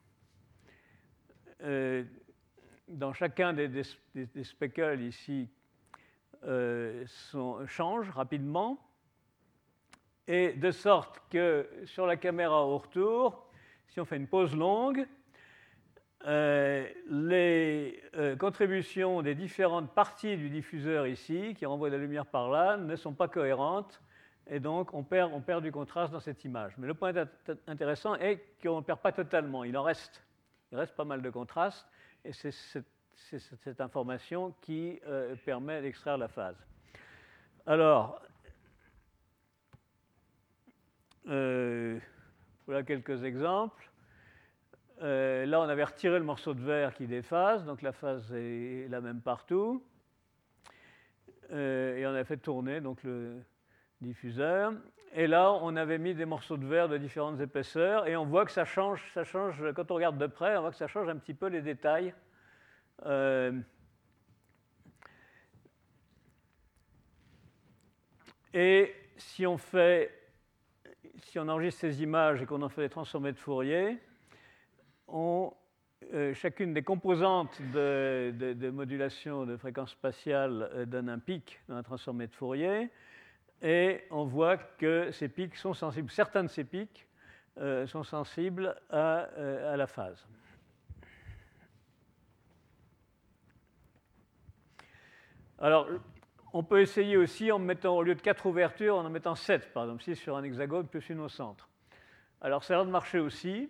[SPEAKER 1] euh, dans chacun des, des, des speckles ici euh, sont, changent rapidement, et de sorte que sur la caméra au retour, si on fait une pause longue, euh, les euh, contributions des différentes parties du diffuseur ici, qui renvoient de la lumière par là, ne sont pas cohérentes, et donc on perd, on perd du contraste dans cette image. Mais le point intéressant est qu'on ne perd pas totalement, il en reste. Il reste pas mal de contraste, et c'est cette, cette information qui euh, permet d'extraire la phase. Alors, euh, voilà quelques exemples. Euh, là, on avait retiré le morceau de verre qui déphase, donc la phase est la même partout. Euh, et on a fait tourner donc, le diffuseur. Et là, on avait mis des morceaux de verre de différentes épaisseurs, et on voit que ça change, ça change, quand on regarde de près, on voit que ça change un petit peu les détails. Euh, et si on fait, si on enregistre ces images et qu'on en fait des transformés de Fourier, on, euh, chacune des composantes de, de, de modulation de fréquence spatiale euh, donne un pic dans un transformé de Fourier, et on voit que ces pics sont sensibles, certains de ces pics euh, sont sensibles à, euh, à la phase. Alors, on peut essayer aussi en mettant, au lieu de quatre ouvertures, en en mettant sept, par exemple, six sur un hexagone plus une au centre. Alors, ça a l'air de marcher aussi.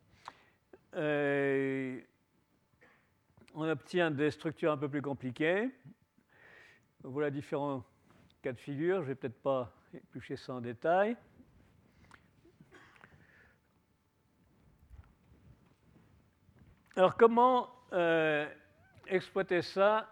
[SPEAKER 1] Euh, on obtient des structures un peu plus compliquées. Voilà différents cas de figure. Je ne vais peut-être pas éplucher ça en détail. Alors, comment euh, exploiter ça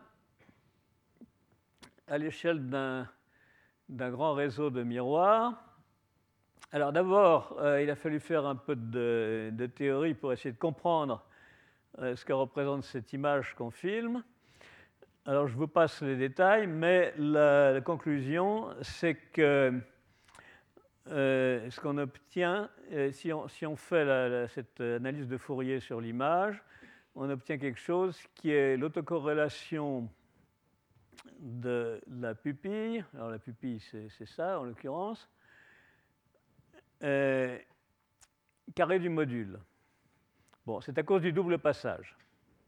[SPEAKER 1] à l'échelle d'un, d'un grand réseau de miroirs? Alors d'abord, euh, il a fallu faire un peu de, de théorie pour essayer de comprendre euh, ce que représente cette image qu'on filme. Alors je vous passe les détails, mais la, la conclusion, c'est que euh, ce qu'on obtient, euh, si, on, si on fait la, la, cette analyse de Fourier sur l'image, on obtient quelque chose qui est l'autocorrélation de la pupille. Alors la pupille, c'est, c'est ça en l'occurrence. Euh, carré du module. Bon, c'est à cause du double passage.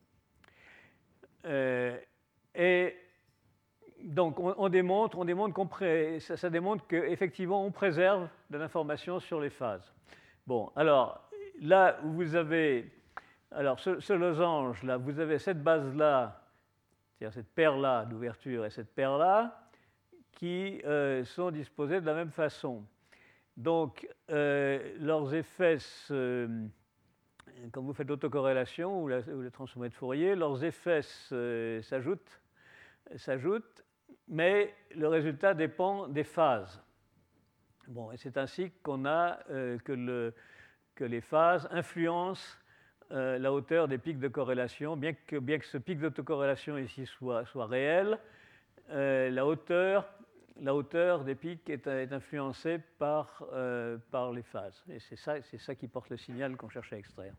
[SPEAKER 1] Euh, et donc, on, on démontre, on démontre qu'on pré, ça, ça démontre qu'effectivement, on préserve de l'information sur les phases. Bon, alors, là où vous avez, alors ce, ce losange, là, vous avez cette base-là, c'est-à-dire cette paire-là d'ouverture et cette paire-là, qui euh, sont disposées de la même façon. Donc, euh, leurs effets, se, quand vous faites l'autocorrélation ou, ou le transformé de Fourier, leurs effets se, s'ajoutent, s'ajoutent, mais le résultat dépend des phases. Bon, et c'est ainsi qu'on a euh, que, le, que les phases influencent euh, la hauteur des pics de corrélation, bien que, bien que ce pic d'autocorrélation ici soit, soit réel, euh, la hauteur La hauteur des pics est, est influencée par, euh, par les phases. Et c'est ça, c'est ça qui porte le signal qu'on cherche à extraire.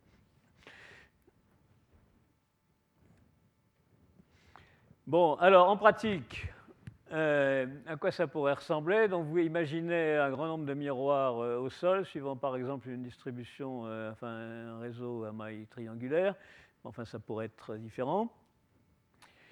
[SPEAKER 1] Bon, alors en pratique, euh, à quoi ça pourrait ressembler? Donc vous imaginez un grand nombre de miroirs euh, au sol, suivant par exemple une distribution, euh, enfin un réseau à maille triangulaire. Enfin, ça pourrait être différent.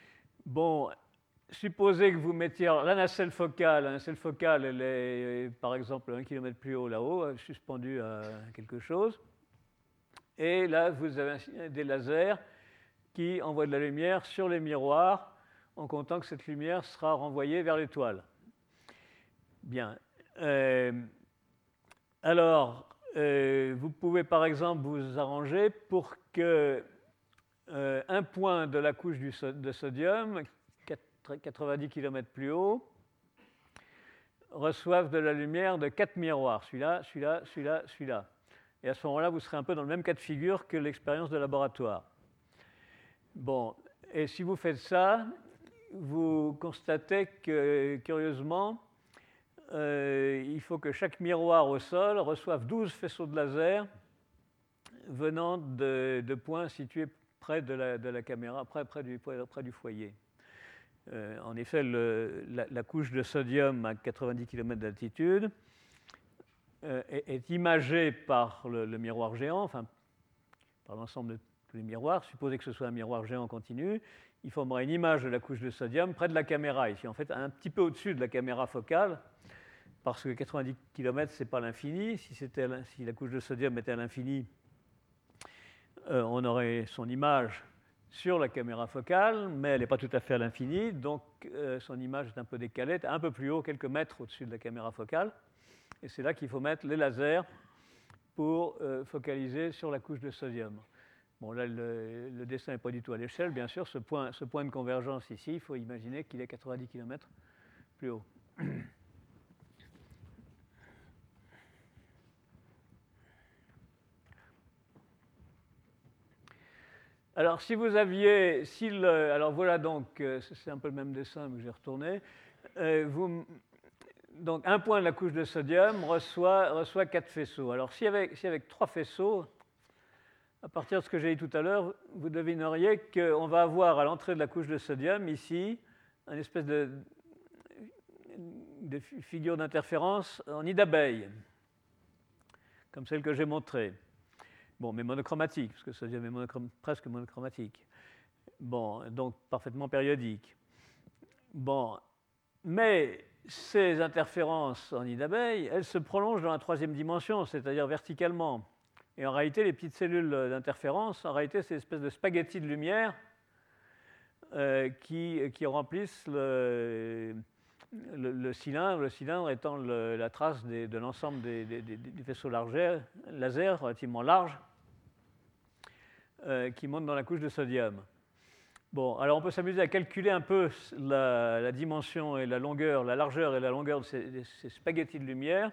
[SPEAKER 1] Bon, supposez que vous mettiez la nacelle focale. La nacelle focale, elle est par exemple un kilomètre plus haut là-haut, suspendue à quelque chose. Et là, vous avez des lasers qui envoient de la lumière sur les miroirs en comptant que cette lumière sera renvoyée vers l'étoile. Bien. Euh, alors, euh, vous pouvez par exemple vous arranger pour que euh, un point de la couche du so de sodium, quatre-vingt-dix kilomètres plus haut, reçoive de la lumière de quatre miroirs, celui-là, celui-là, celui-là, celui-là. Et à ce moment-là, vous serez un peu dans le même cas de figure que l'expérience de laboratoire. Bon, et si vous faites ça, vous constatez que, curieusement, euh, il faut que chaque miroir au sol reçoive douze faisceaux de laser venant de, de points situés près de la, de la caméra, près, près, du, près du foyer. Euh, en effet, le, la, la couche de sodium à quatre-vingt-dix kilomètres d'altitude euh, est, est imagée par le, le miroir géant, enfin par l'ensemble de tous les miroirs. Supposez que ce soit un miroir géant continu, il formerait une image de la couche de sodium près de la caméra, ici en fait un petit peu au-dessus de la caméra focale, parce que quatre-vingt-dix kilomètres, ce n'est pas l'infini. Si, si la couche de sodium était à l'infini, euh, on aurait son image sur la caméra focale, mais elle n'est pas tout à fait à l'infini, donc euh, son image est un peu décalée, un peu plus haut, quelques mètres au-dessus de la caméra focale. Et c'est là qu'il faut mettre les lasers pour euh, focaliser sur la couche de sodium. Bon, là, le, le dessin n'est pas du tout à l'échelle, bien sûr. Ce point, ce point de convergence ici, il faut imaginer qu'il est quatre-vingt-dix kilomètres plus haut. Alors, si vous aviez, si le, alors voilà donc, c'est un peu le même dessin mais que j'ai retourné. Euh, vous, donc, un point de la couche de sodium reçoit, reçoit quatre faisceaux. Alors, si avec, si avec trois faisceaux, à partir de ce que j'ai dit tout à l'heure, vous devineriez qu'on va avoir à l'entrée de la couche de sodium, ici, une espèce de, de figure d'interférence en nid d'abeille, comme celle que j'ai montrée. Bon, mais monochromatique, parce que ça devient monochrom presque monochromatique. Bon, donc parfaitement périodique. Bon, mais ces interférences en nid d'abeille, elles se prolongent dans la troisième dimension, c'est-à-dire verticalement. Et en réalité, les petites cellules d'interférence, en réalité, c'est une espèce de spaghetti de lumière euh, qui, qui remplissent le, le, le cylindre, le cylindre étant le, la trace des, de l'ensemble des, des, des, des vaisseaux laser, laser relativement larges euh, qui montent dans la couche de sodium. Bon, alors on peut s'amuser à calculer un peu la, la dimension et la longueur, la largeur et la longueur de ces, de ces spaghettis de lumière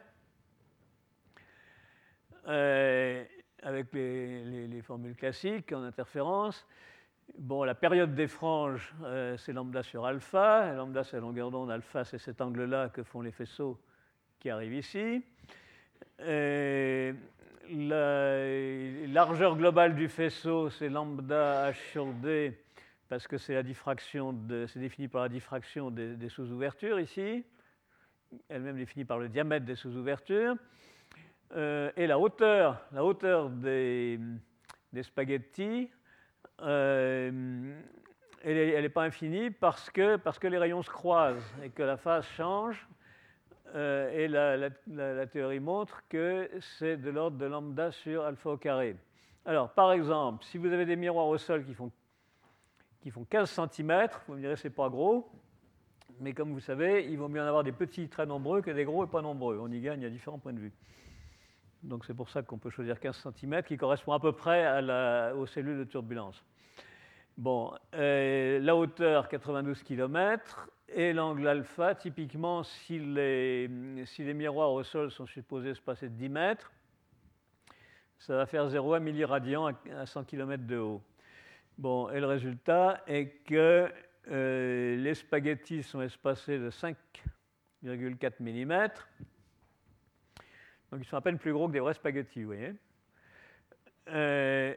[SPEAKER 1] euh, avec les, les, les formules classiques en interférence. Bon, la période des franges, euh, c'est lambda sur alpha. Et lambda, c'est la longueur d'onde. Alpha, c'est cet angle-là que font les faisceaux qui arrivent ici. Et la largeur globale du faisceau, c'est lambda h sur d, parce que c'est la diffraction, c'est défini par la diffraction des, des sous-ouvertures ici, elle-même définie par le diamètre des sous-ouvertures. Euh, et la hauteur, la hauteur des, des spaghettis, Euh, elle n'est pas infinie parce que, parce que les rayons se croisent et que la phase change. Euh, et la, la, la, la théorie montre que c'est de l'ordre de lambda sur alpha au carré. Alors, par exemple, si vous avez des miroirs au sol qui font, qui font quinze centimètres, vous me direz c'est pas gros, mais comme vous savez, il vaut mieux en avoir des petits très nombreux que des gros et pas nombreux. On y gagne à différents points de vue. Donc c'est pour ça qu'on peut choisir quinze centimètres, qui correspond à peu près à la, aux cellules de turbulence. Bon, euh, la hauteur, quatre-vingt-douze kilomètres, et l'angle alpha, typiquement, si les, si les miroirs au sol sont supposés se passer de dix mètres, ça va faire zéro virgule un milliradian à cent kilomètres de haut. Bon, et le résultat est que euh, les spaghettis sont espacés de cinq virgule quatre millimètres. Donc ils sont à peine plus gros que des vrais spaghettis, vous voyez. Euh,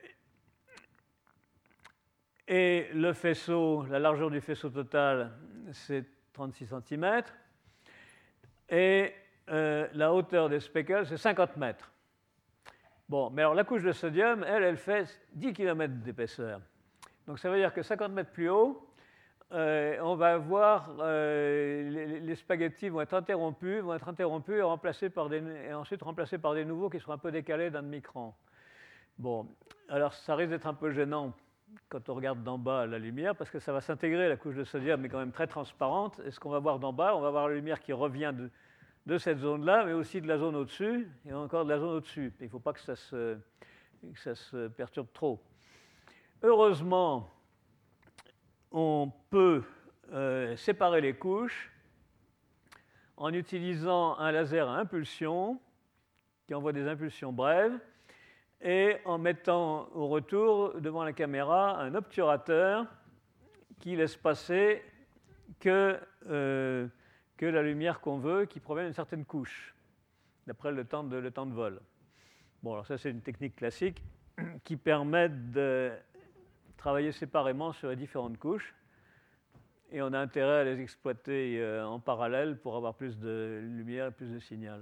[SPEAKER 1] et le faisceau, la largeur du faisceau total, c'est trente-six centimètres. Et euh, la hauteur des speckles, c'est cinquante mètres. Bon, mais alors la couche de sodium, elle, elle fait dix kilomètres d'épaisseur. Donc ça veut dire que cinquante mètres plus haut, euh, on va avoir euh, les, les spaghettis vont être interrompus, vont être interrompus et, remplacés par des, et ensuite remplacés par des nouveaux qui seront un peu décalés d'un demi-cran. Bon, alors ça risque d'être un peu gênant quand on regarde d'en bas la lumière, parce que ça va s'intégrer, la couche de sodium est quand même très transparente, et ce qu'on va voir d'en bas, on va voir la lumière qui revient de, de cette zone-là, mais aussi de la zone au-dessus, et encore de la zone au-dessus. Il ne faut pas que ça, se, que ça se perturbe trop. Heureusement, on peut euh, séparer les couches en utilisant un laser à impulsion, qui envoie des impulsions brèves, et en mettant au retour devant la caméra un obturateur qui laisse passer que, euh, que la lumière qu'on veut, qui provient d'une certaine couche, d'après le temps de, le temps de vol. Bon, alors ça c'est une technique classique qui permet de travailler séparément sur les différentes couches, et on a intérêt à les exploiter euh, en parallèle pour avoir plus de lumière et plus de signal.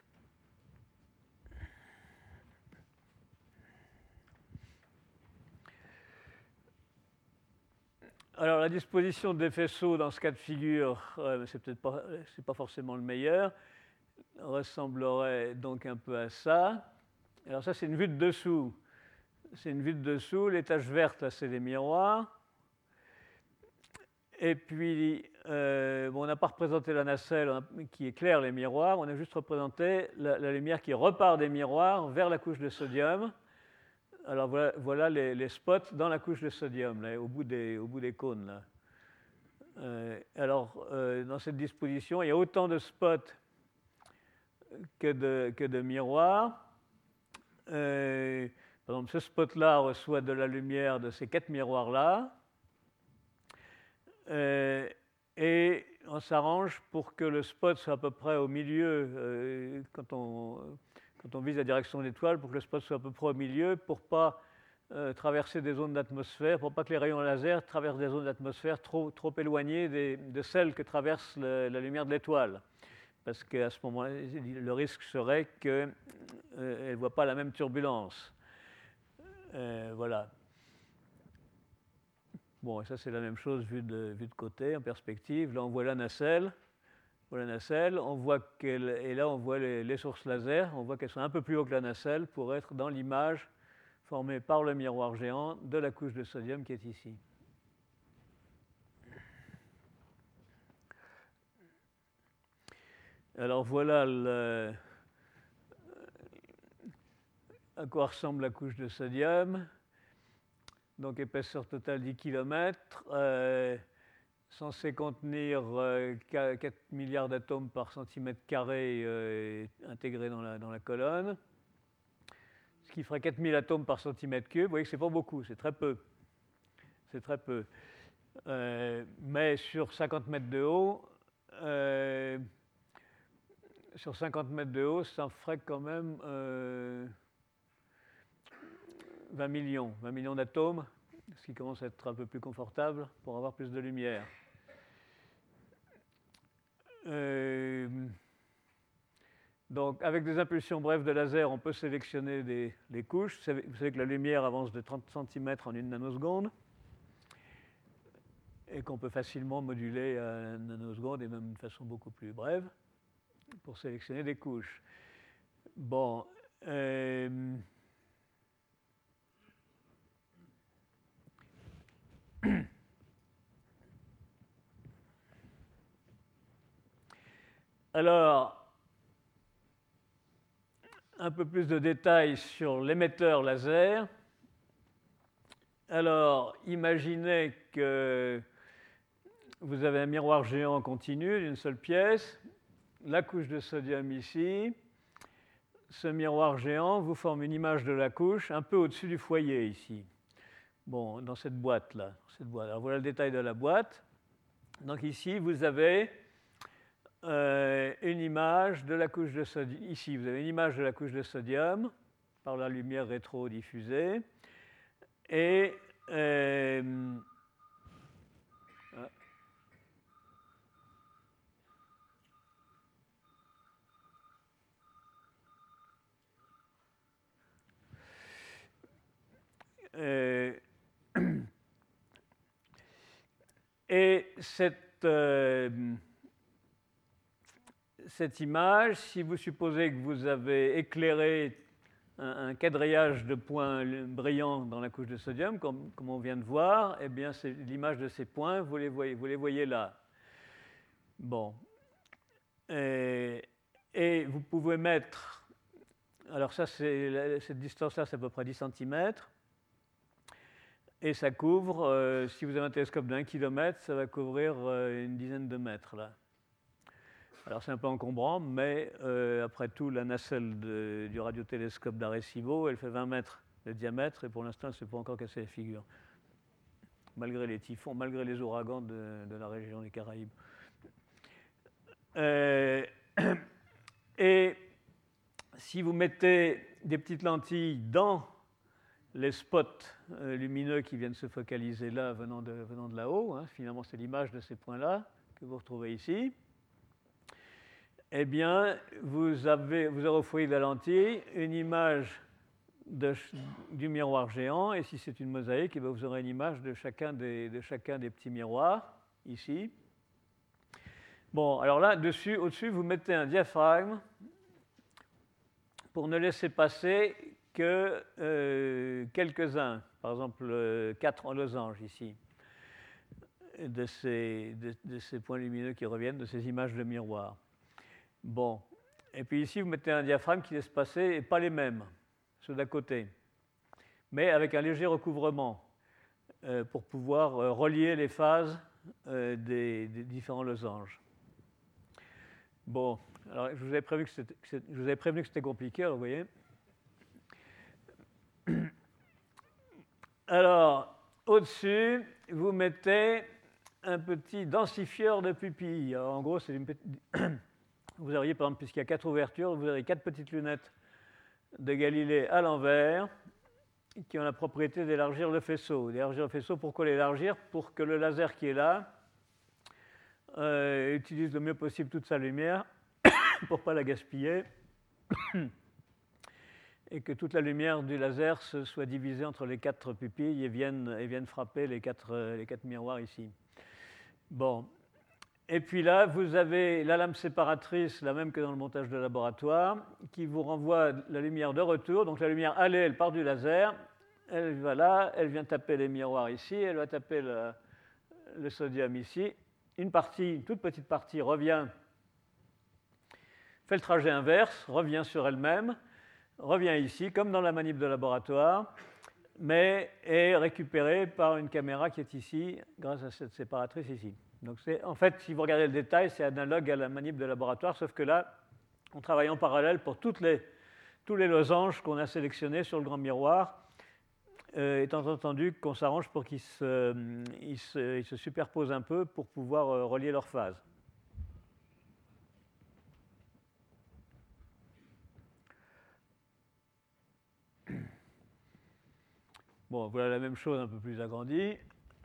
[SPEAKER 1] Alors la disposition des faisceaux dans ce cas de figure, euh, c'est peut-être pas, c'est pas forcément le meilleur, ressemblerait donc un peu à ça. Alors ça c'est une vue de dessous. C'est une vue de dessous. Les taches vertes là c'est les miroirs. Et puis euh, bon, on n'a pas représenté la nacelle a, qui éclaire les miroirs. On a juste représenté la, la lumière qui repart des miroirs vers la couche de sodium. Alors voilà, voilà les, les spots dans la couche de sodium, là, au, bout des, au bout des cônes. Là. Euh, alors, euh, dans cette disposition, il y a autant de spots que de, que de miroirs. Euh, par exemple, ce spot-là reçoit de la lumière de ces quatre miroirs-là. Euh, et on s'arrange pour que le spot soit à peu près au milieu, euh, quand on... quand on vise la direction de l'étoile, pour que le spot soit à peu près au milieu, pour ne pas euh, traverser des zones d'atmosphère, pour ne pas que les rayons laser traversent des zones d'atmosphère trop, trop éloignées des, de celles que traverse le, la lumière de l'étoile. Parce qu'à ce moment-là, le risque serait qu'elle euh, ne voit pas la même turbulence. Euh, voilà. Bon, et ça c'est la même chose vue de, vue de côté, en perspective. Là, on voit la nacelle. La nacelle, on voit qu'elle, et là on voit les, les sources laser, on voit qu'elles sont un peu plus haut que la nacelle pour être dans l'image formée par le miroir géant de la couche de sodium qui est ici. Alors voilà le, à quoi ressemble la couche de sodium. Donc épaisseur totale dix kilomètres. Euh, censé contenir euh, quatre milliards d'atomes par centimètre carré euh, intégrés dans la, dans la colonne, ce qui ferait quatre mille atomes par centimètre cube. Vous voyez que ce n'est pas beaucoup, c'est très peu. C'est très peu. Euh, mais sur cinquante mètres de haut, euh, sur cinquante mètres de haut, ça ferait quand même euh, vingt millions, vingt millions d'atomes, ce qui commence à être un peu plus confortable pour avoir plus de lumière. Euh, donc, avec des impulsions brèves de laser, on peut sélectionner des, des couches. Vous savez, vous savez que la lumière avance de trente centimètres en une nanoseconde et qu'on peut facilement moduler à une nanoseconde et même de façon beaucoup plus brève pour sélectionner des couches. Bon. Euh, Alors, un peu plus de détails sur l'émetteur laser. Alors, imaginez que vous avez un miroir géant continu d'une seule pièce, la couche de sodium ici. Ce miroir géant vous forme une image de la couche un peu au-dessus du foyer ici. Bon, dans cette boîte-là. Cette boîte. Alors voilà le détail de la boîte. Donc ici, vous avez euh, une image de la couche de sodium. Ici, vous avez une image de la couche de sodium par la lumière rétro-diffusée. Et euh, euh, et cette, euh, cette image, si vous supposez que vous avez éclairé un, un quadrillage de points brillants dans la couche de sodium, comme, comme on vient de voir, eh bien, c'est l'image de ces points, vous les voyez, vous les voyez là. Bon. Et, et vous pouvez mettre... Alors ça, c'est, cette distance-là, c'est à peu près dix centimètres. Et ça couvre, euh, si vous avez un télescope d'un kilomètre, ça va couvrir euh, une dizaine de mètres, là. Alors c'est un peu encombrant, mais euh, après tout, la nacelle de, du radiotélescope d'Arecibo, elle fait vingt mètres de diamètre, et pour l'instant, elle ne s'est pas encore cassé la figure, malgré les typhons, malgré les ouragans de, de la région des Caraïbes. Euh, et si vous mettez des petites lentilles dans les spots euh, lumineux qui viennent se focaliser là, venant de, venant de là-haut, hein, finalement c'est l'image de ces points-là que vous retrouvez ici, eh bien, vous, avez, vous aurez au foyer de la lentille une image de, du miroir géant, et si c'est une mosaïque, eh bien, vous aurez une image de chacun des, de chacun des petits miroirs, ici. Bon, alors là, dessus, au-dessus, vous mettez un diaphragme pour ne laisser passer que euh, quelques-uns, par exemple euh, quatre en losange ici, de ces, de, de ces points lumineux qui reviennent, de ces images de miroir. Bon, et puis ici, vous mettez un diaphragme qui laisse passer, et pas les mêmes, ceux d'à côté, mais avec un léger recouvrement euh, pour pouvoir euh, relier les phases euh, des, des différents losanges. Bon, alors je vous avais prévenu que c'était, je vous avais prévenu que c'était compliqué, alors vous voyez. Alors, au-dessus, vous mettez un petit densifieur de pupille. Alors, en gros, c'est une petite... Vous auriez, par exemple, puisqu'il y a quatre ouvertures, vous aurez quatre petites lunettes de Galilée à l'envers qui ont la propriété d'élargir le faisceau. D'élargir le faisceau, pourquoi l'élargir? Pour que le laser qui est là euh, utilise le mieux possible toute sa lumière pour ne pas la gaspiller et que toute la lumière du laser se soit divisée entre les quatre pupilles et vienne, et vienne frapper les quatre, les quatre miroirs ici. Bon. Et puis là, vous avez la lame séparatrice, la même que dans le montage de laboratoire, qui vous renvoie la lumière de retour. Donc la lumière allait, elle part du laser, elle va là, elle vient taper les miroirs ici, elle va taper le, le sodium ici. Une partie, une toute petite partie revient, fait le trajet inverse, revient sur elle-même, revient ici, comme dans la manip de laboratoire, mais est récupérée par une caméra qui est ici, grâce à cette séparatrice ici. Donc en fait, si vous regardez le détail, c'est analogue à la manip de laboratoire, sauf que là, on travaille en parallèle pour toutes les, tous les losanges qu'on a sélectionnés sur le grand miroir, euh, étant entendu qu'on s'arrange pour qu'ils se, ils se, ils se superposent un peu pour pouvoir euh, relier leurs phases. Bon, voilà la même chose un peu plus agrandie.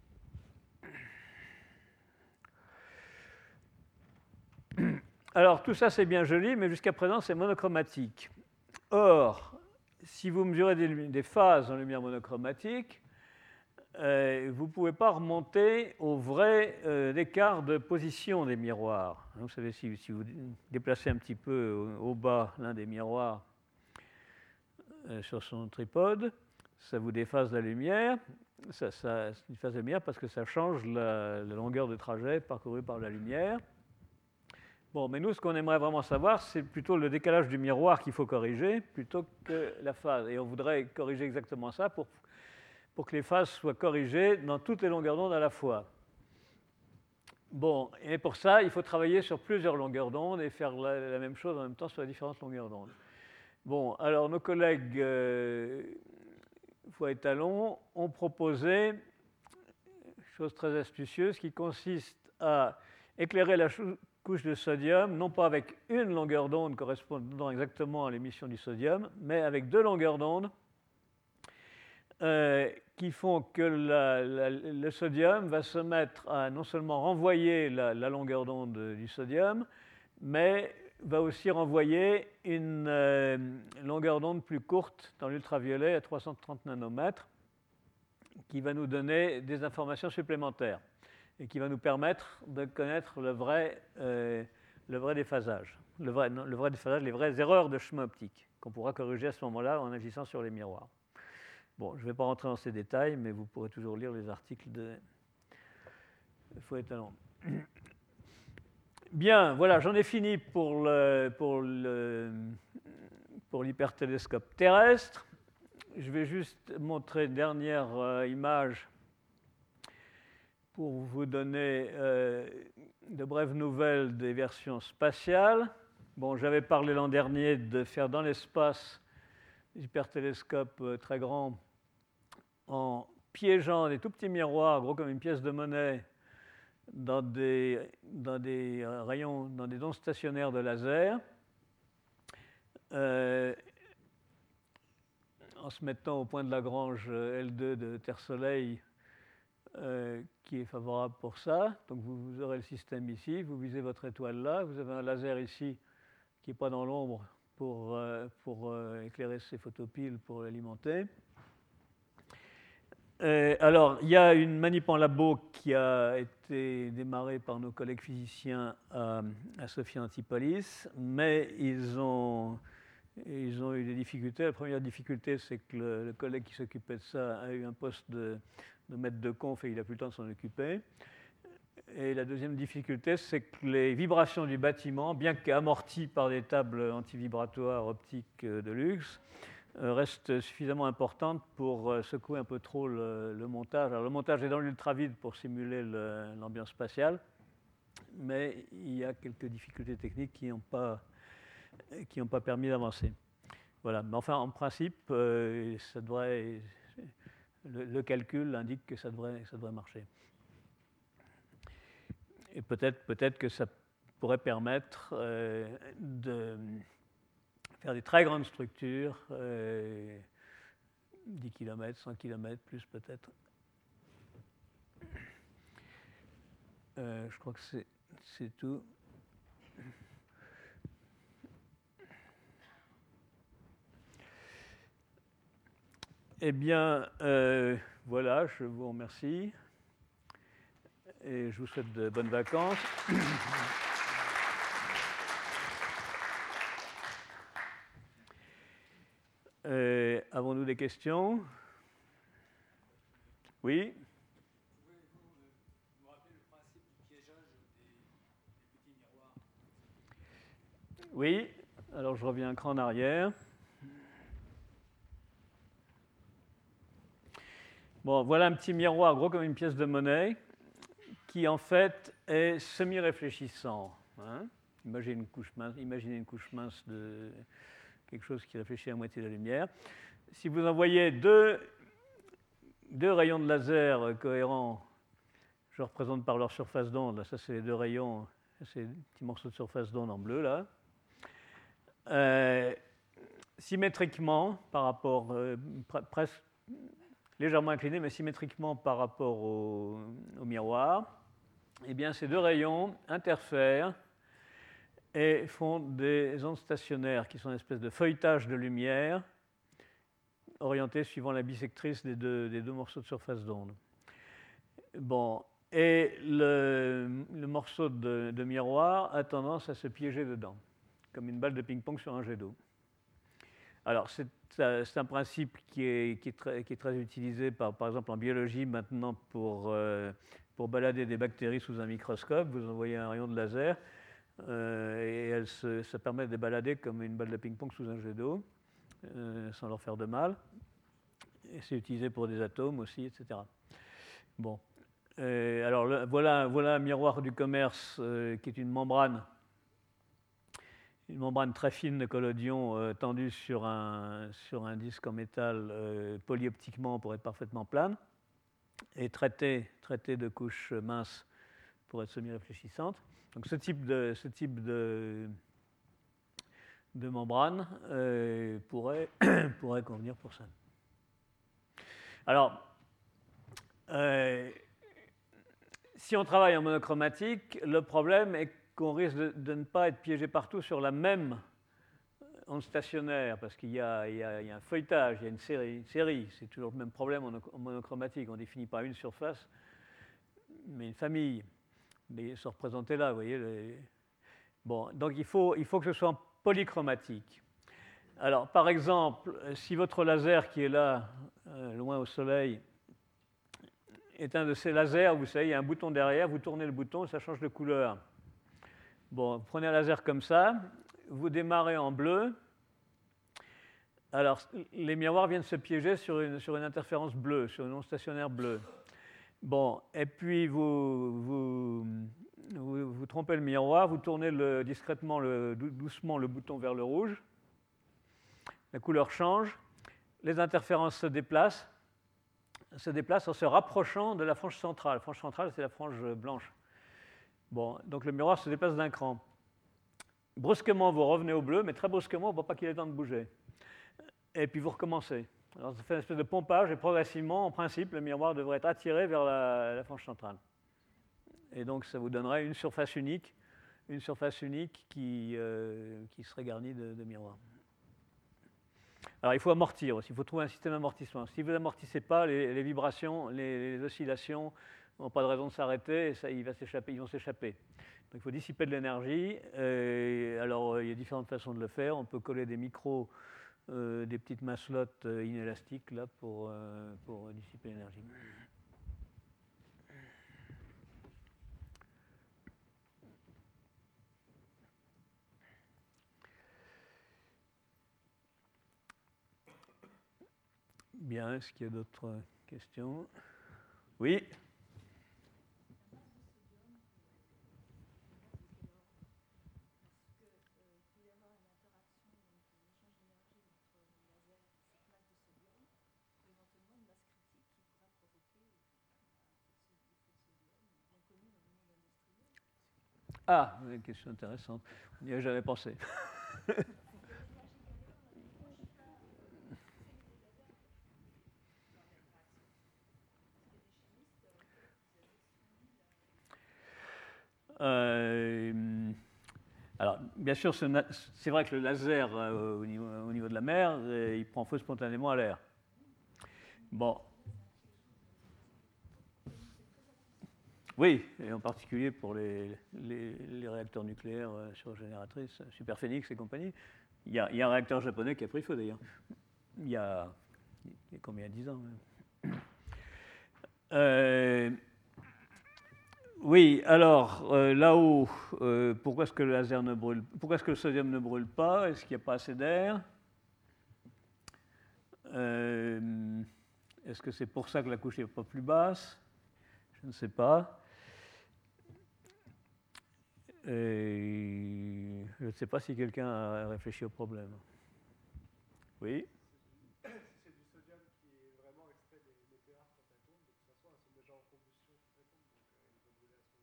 [SPEAKER 1] Alors, tout ça, c'est bien joli, mais jusqu'à présent, c'est monochromatique. Or, si vous mesurez des, des phases en lumière monochromatique, euh, vous ne pouvez pas remonter au vrai euh, écart de position des miroirs. Vous savez, si, si vous déplacez un petit peu au, au bas l'un des miroirs euh, sur son tripode, ça vous déphase la lumière. Ça, ça déphase la lumière parce que ça change la, la longueur de trajet parcourue par la lumière. Bon, mais nous, ce qu'on aimerait vraiment savoir, c'est plutôt le décalage du miroir qu'il faut corriger, plutôt que la phase. Et on voudrait corriger exactement ça pour, pour que les phases soient corrigées dans toutes les longueurs d'onde à la fois. Bon, et pour ça, il faut travailler sur plusieurs longueurs d'onde et faire la, la même chose en même temps sur les différentes longueurs d'onde. Bon, alors nos collègues euh, Foy et Talon ont proposé une chose très astucieuse qui consiste à éclairer la couche de sodium, non pas avec une longueur d'onde correspondant exactement à l'émission du sodium, mais avec deux longueurs d'onde euh, qui font que la, la, le sodium va se mettre à non seulement renvoyer la, la longueur d'onde du sodium, mais va aussi renvoyer une euh, longueur d'onde plus courte dans l'ultraviolet à trois cent trente nanomètres, qui va nous donner des informations supplémentaires. et qui va nous permettre de connaître le vrai, euh, le vrai déphasage, le vrai, non, le vrai déphasage, les vraies erreurs de chemin optique qu'on pourra corriger à ce moment-là en agissant sur les miroirs. Bon, je ne vais pas rentrer dans ces détails, mais vous pourrez toujours lire les articles de Fouet-Talon. Bien, voilà, j'en ai fini pour le, pour le, pour l'hypertélescope terrestre. Je vais juste montrer une dernière euh, image pour vous donner euh, de brèves nouvelles des versions spatiales. Bon, j'avais parlé l'an dernier de faire dans l'espace des hypertélescopes euh, très grands en piégeant des tout petits miroirs, gros comme une pièce de monnaie, dans des, dans des rayons, dans des ondes stationnaires de laser. Euh, en se mettant au point de Lagrange L deux de Terre-Soleil, euh, qui est favorable pour ça. Donc vous, vous aurez le système ici, vous visez votre étoile là, vous avez un laser ici qui n'est pas dans l'ombre pour, euh, pour euh, éclairer ces photopiles pour l'alimenter. Euh, alors, il y a une manip en labo qui a été démarrée par nos collègues physiciens à, à Sophia Antipolis, mais ils ont... Ils ont eu des difficultés. La première difficulté, c'est que le, le collègue qui s'occupait de ça a eu un poste de, de maître de conf et il n'a plus le temps de s'en occuper. Et la deuxième difficulté, c'est que les vibrations du bâtiment, bien qu'amorties par des tables antivibratoires optiques de luxe, restent suffisamment importantes pour secouer un peu trop le, le montage. Alors, le montage est dans l'ultravide pour simuler le, l'ambiance spatiale, mais il y a quelques difficultés techniques qui n'ont pas... qui n'ont pas permis d'avancer. Voilà. Mais enfin, en principe, euh, ça devrait, le, le calcul indique que ça devrait, ça devrait marcher. Et peut-être, peut-être que ça pourrait permettre euh, de faire des très grandes structures, euh, dix kilomètres, cent kilomètres, plus peut-être. Euh, je crois que c'est, c'est tout. Eh bien, euh, voilà, je vous remercie et je vous souhaite de bonnes vacances. Euh, avons-nous des questions? Oui? Pouvez-vous me rappeler le principe du piégeage des, des petits miroirs? Oui, alors je reviens un cran en arrière. Bon, voilà un petit miroir gros comme une pièce de monnaie qui en fait est semi-réfléchissant. Hein? Imaginez une couche mince, imaginez une couche mince de quelque chose qui réfléchit à moitié de la lumière. Si vous envoyez deux, deux rayons de laser cohérents, je représente par leur surface d'onde, ça c'est les deux rayons, c'est des petits morceaux de surface d'onde en bleu là, euh, symétriquement par rapport, euh, pre- presque légèrement incliné, mais symétriquement par rapport au, au miroir, eh bien, ces deux rayons interfèrent et font des ondes stationnaires qui sont une espèce de feuilletage de lumière orientées suivant la bisectrice des deux, des deux morceaux de surface d'onde. Bon, et le, le morceau de, de miroir a tendance à se piéger dedans, comme une balle de ping-pong sur un jet d'eau. Alors, c'est, c'est un principe qui est, qui est, très, qui est très utilisé, par, par exemple, en biologie maintenant pour, euh, pour balader des bactéries sous un microscope. Vous envoyez un rayon de laser euh, et elle se, ça permet de les balader comme une balle de ping-pong sous un jet d'eau, euh, sans leur faire de mal. Et c'est utilisé pour des atomes aussi, et cetera. Bon. Euh, alors, le, voilà, voilà un miroir du commerce euh, qui est une membrane. Une membrane très fine de collodion euh, tendue sur un, sur un disque en métal euh, polyoptiquement pour être parfaitement plane et traitée, traitée de couches minces pour être semi-réfléchissante. Donc ce type de, ce type de, de membrane euh, pourrait, pourrait convenir pour ça. Alors, euh, si on travaille en monochromatique, le problème est qu'on risque de, de ne pas être piégé partout sur la même onde stationnaire, parce qu'il y a, il y a, il y a un feuilletage, il y a une série. Une série. C'est toujours le même problème en, en monochromatique. On définit pas une surface, mais une famille. Mais ils sont représentés là, vous voyez. Les... Bon, donc il faut, il faut que ce soit polychromatique. Alors, par exemple, si votre laser qui est là, euh, loin au soleil, est un de ces lasers, vous savez, il y a un bouton derrière, vous tournez le bouton, ça change de couleur. Bon, vous prenez un laser comme ça, vous démarrez en bleu. Alors, les miroirs viennent se piéger sur une, sur une interférence bleue, sur une onde stationnaire bleue. Bon, et puis vous, vous, vous, vous trompez le miroir, vous tournez le, discrètement, le, doucement le bouton vers le rouge. La couleur change, les interférences se déplacent, se déplacent en se rapprochant de la frange centrale. La frange centrale, c'est la frange blanche. Bon, donc le miroir se déplace d'un cran. Brusquement, vous revenez au bleu, mais très brusquement, on ne voit pas qu'il est temps de bouger. Et puis vous recommencez. Alors ça fait une espèce de pompage, et progressivement, en principe, le miroir devrait être attiré vers la, la frange centrale. Et donc ça vous donnerait une surface unique, une surface unique qui, euh, qui serait garnie de, de miroirs. Alors il faut amortir aussi, il faut trouver un système d'amortissement. Si vous n'amortissez pas, les, les vibrations, les, les oscillations n'ont pas de raison de s'arrêter et ça, il va s'échapper, ils vont s'échapper. Donc il faut dissiper de l'énergie. Alors il y a différentes façons de le faire. On peut coller des micros, euh, des petites maslottes inélastiques là, pour, euh, pour dissiper l'énergie. Bien, est-ce qu'il y a d'autres questions? Oui. Ah, une question intéressante. On n'y avait jamais pensé. euh, alors, bien sûr, c'est vrai que le laser euh, au, niveau, au niveau de la mer, euh, il prend feu spontanément à l'air. Bon. Oui, et en particulier pour les, les, les réacteurs nucléaires euh, surgénératrices, Superphénix et compagnie. Il y, a, il y a un réacteur japonais qui a pris feu d'ailleurs. Il y a, il y a combien, dix ans euh, Oui, alors euh, là-haut, euh, pourquoi est-ce que le laser ne brûle, pourquoi est-ce que le sodium ne brûle pas? Est-ce qu'il n'y a pas assez d'air? euh, Est-ce que c'est pour ça que la couche n'est pas plus basse? Je ne sais pas. Et je ne sais pas si quelqu'un a réfléchi au problème. Oui.
[SPEAKER 2] C'est du sodium qui est vraiment extrait des, des P A quand elles tournent. De toute façon, elles sont déjà en combustion quand elles tournent, donc euh, elles vont brûler à ce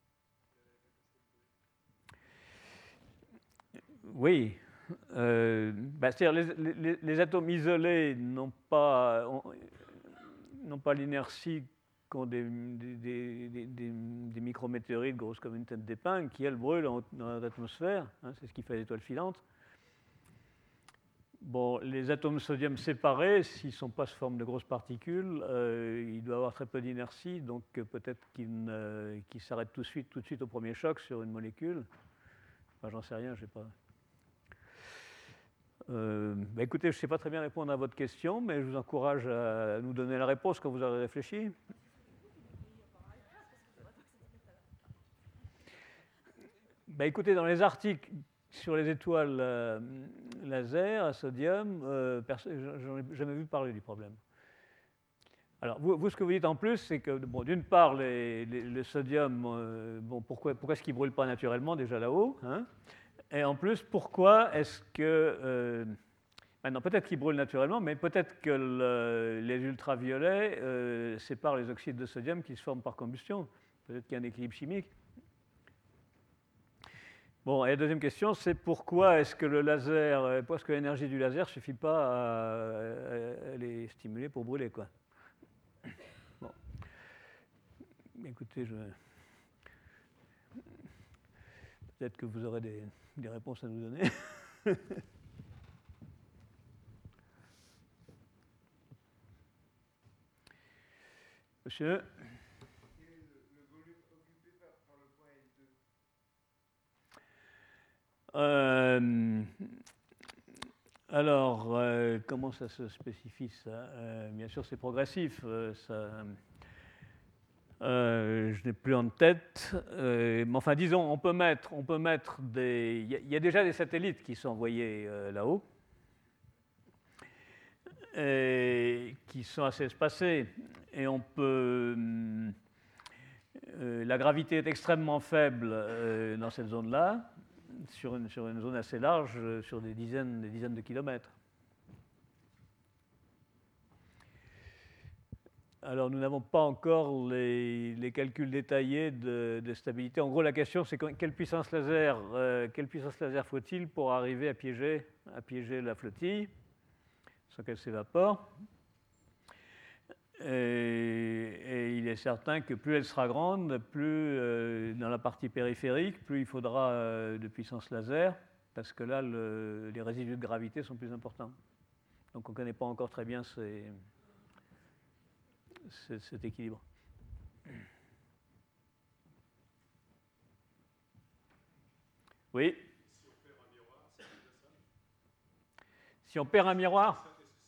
[SPEAKER 2] moment-là.
[SPEAKER 1] Oui. Euh, bah, c'est-à-dire les, les, les atomes isolés n'ont pas, n'ont pas l'inertie qu'ont des, des, des, des, des micrométéorites grosses comme une tête d'épingle qui, elles, brûlent en, dans l'atmosphère. Hein, c'est ce qui fait les étoiles filantes. Bon, les atomes de sodium séparés, s'ils ne sont pas sous forme de grosses particules, euh, ils doivent avoir très peu d'inertie, donc euh, peut-être qu'ils euh, qu'ils s'arrêtent tout de suite, tout de suite au premier choc sur une molécule. Enfin, j'en sais rien, je sais pas. Euh, bah écoutez, je ne sais pas très bien répondre à votre question, mais je vous encourage à nous donner la réponse quand vous aurez réfléchi. Bah écoutez, dans les articles sur les étoiles euh, laser à sodium, euh, je n'en ai jamais vu parler du problème. Alors, vous, vous, ce que vous dites en plus, c'est que, bon, d'une part, les, les, le sodium, euh, bon, pourquoi, pourquoi est-ce qu'il ne brûle pas naturellement déjà là-haut, hein? Et en plus, pourquoi est-ce que... Euh, maintenant, peut-être qu'il brûle naturellement, mais peut-être que le, les ultraviolets euh, séparent les oxydes de sodium qui se forment par combustion. Peut-être qu'il y a un équilibre chimique. Bon, et la deuxième question, c'est pourquoi est-ce que le laser, pourquoi est-ce que l'énergie du laser ne suffit pas à, à les stimuler pour brûler, quoi. Bon. Écoutez, je... peut-être que vous aurez des, des réponses à nous donner. Monsieur? Euh, alors, euh, comment ça se spécifie ça euh, Bien sûr, c'est progressif. Euh, ça, euh, je n'ai plus en tête. Euh, mais enfin, disons, on peut mettre, on peut mettre des. Il y, y a déjà des satellites qui sont envoyés euh, là-haut, et qui sont assez espacés, et on peut. Euh, la gravité est extrêmement faible euh, dans cette zone-là, sur une, sur une zone assez large, euh, sur des dizaines, des dizaines de kilomètres. Alors, nous n'avons pas encore les, les calculs détaillés de, de stabilité. En gros, la question, c'est quelle puissance laser, euh, quelle puissance laser faut-il pour arriver à piéger, à piéger la flottille sans qu'elle s'évapore. Et, et il est certain que plus elle sera grande, plus euh, dans la partie périphérique, plus il faudra euh, de puissance laser, parce que là, le, les résidus de gravité sont plus importants. Donc on ne connaît pas encore très bien ces, ces, cet équilibre. Oui. Si on perd un miroir,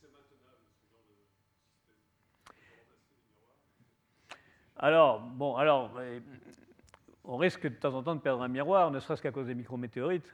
[SPEAKER 1] alors, bon, alors, on risque de temps en temps de perdre un miroir, ne serait-ce qu'à cause des micrométéorites.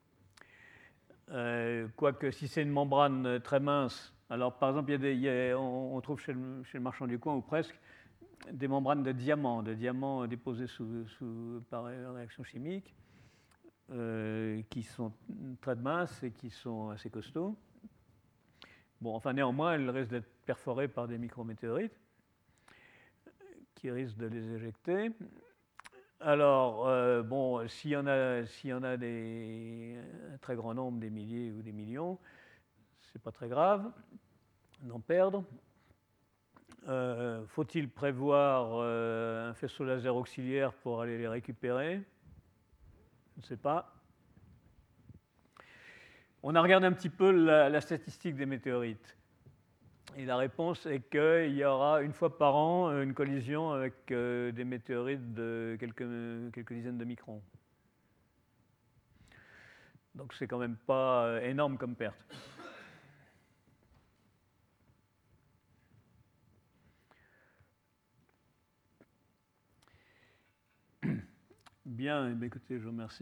[SPEAKER 1] Euh, quoique, si c'est une membrane très mince, alors par exemple, il y a des, il y a, on, on trouve chez le, chez le marchand du coin, ou presque, des membranes de diamants, de diamants déposés sous, sous, par réaction chimique, euh, qui sont très minces et qui sont assez costauds. Bon, enfin, néanmoins, elles risquent d'être perforées par des micrométéorites qui risquent de les éjecter. Alors, euh, bon, s'il y en a, s'il y en a des, un très grand nombre, des milliers ou des millions, c'est pas très grave d'en perdre. Euh, faut-il prévoir euh, un faisceau laser auxiliaire pour aller les récupérer? Je ne sais pas. On a regardé un petit peu la, la statistique des météorites. Et la réponse est qu'il y aura une fois par an une collision avec euh, des météorites de quelques, quelques dizaines de microns. Donc c'est quand même pas énorme comme perte. Bien, écoutez, je vous remercie.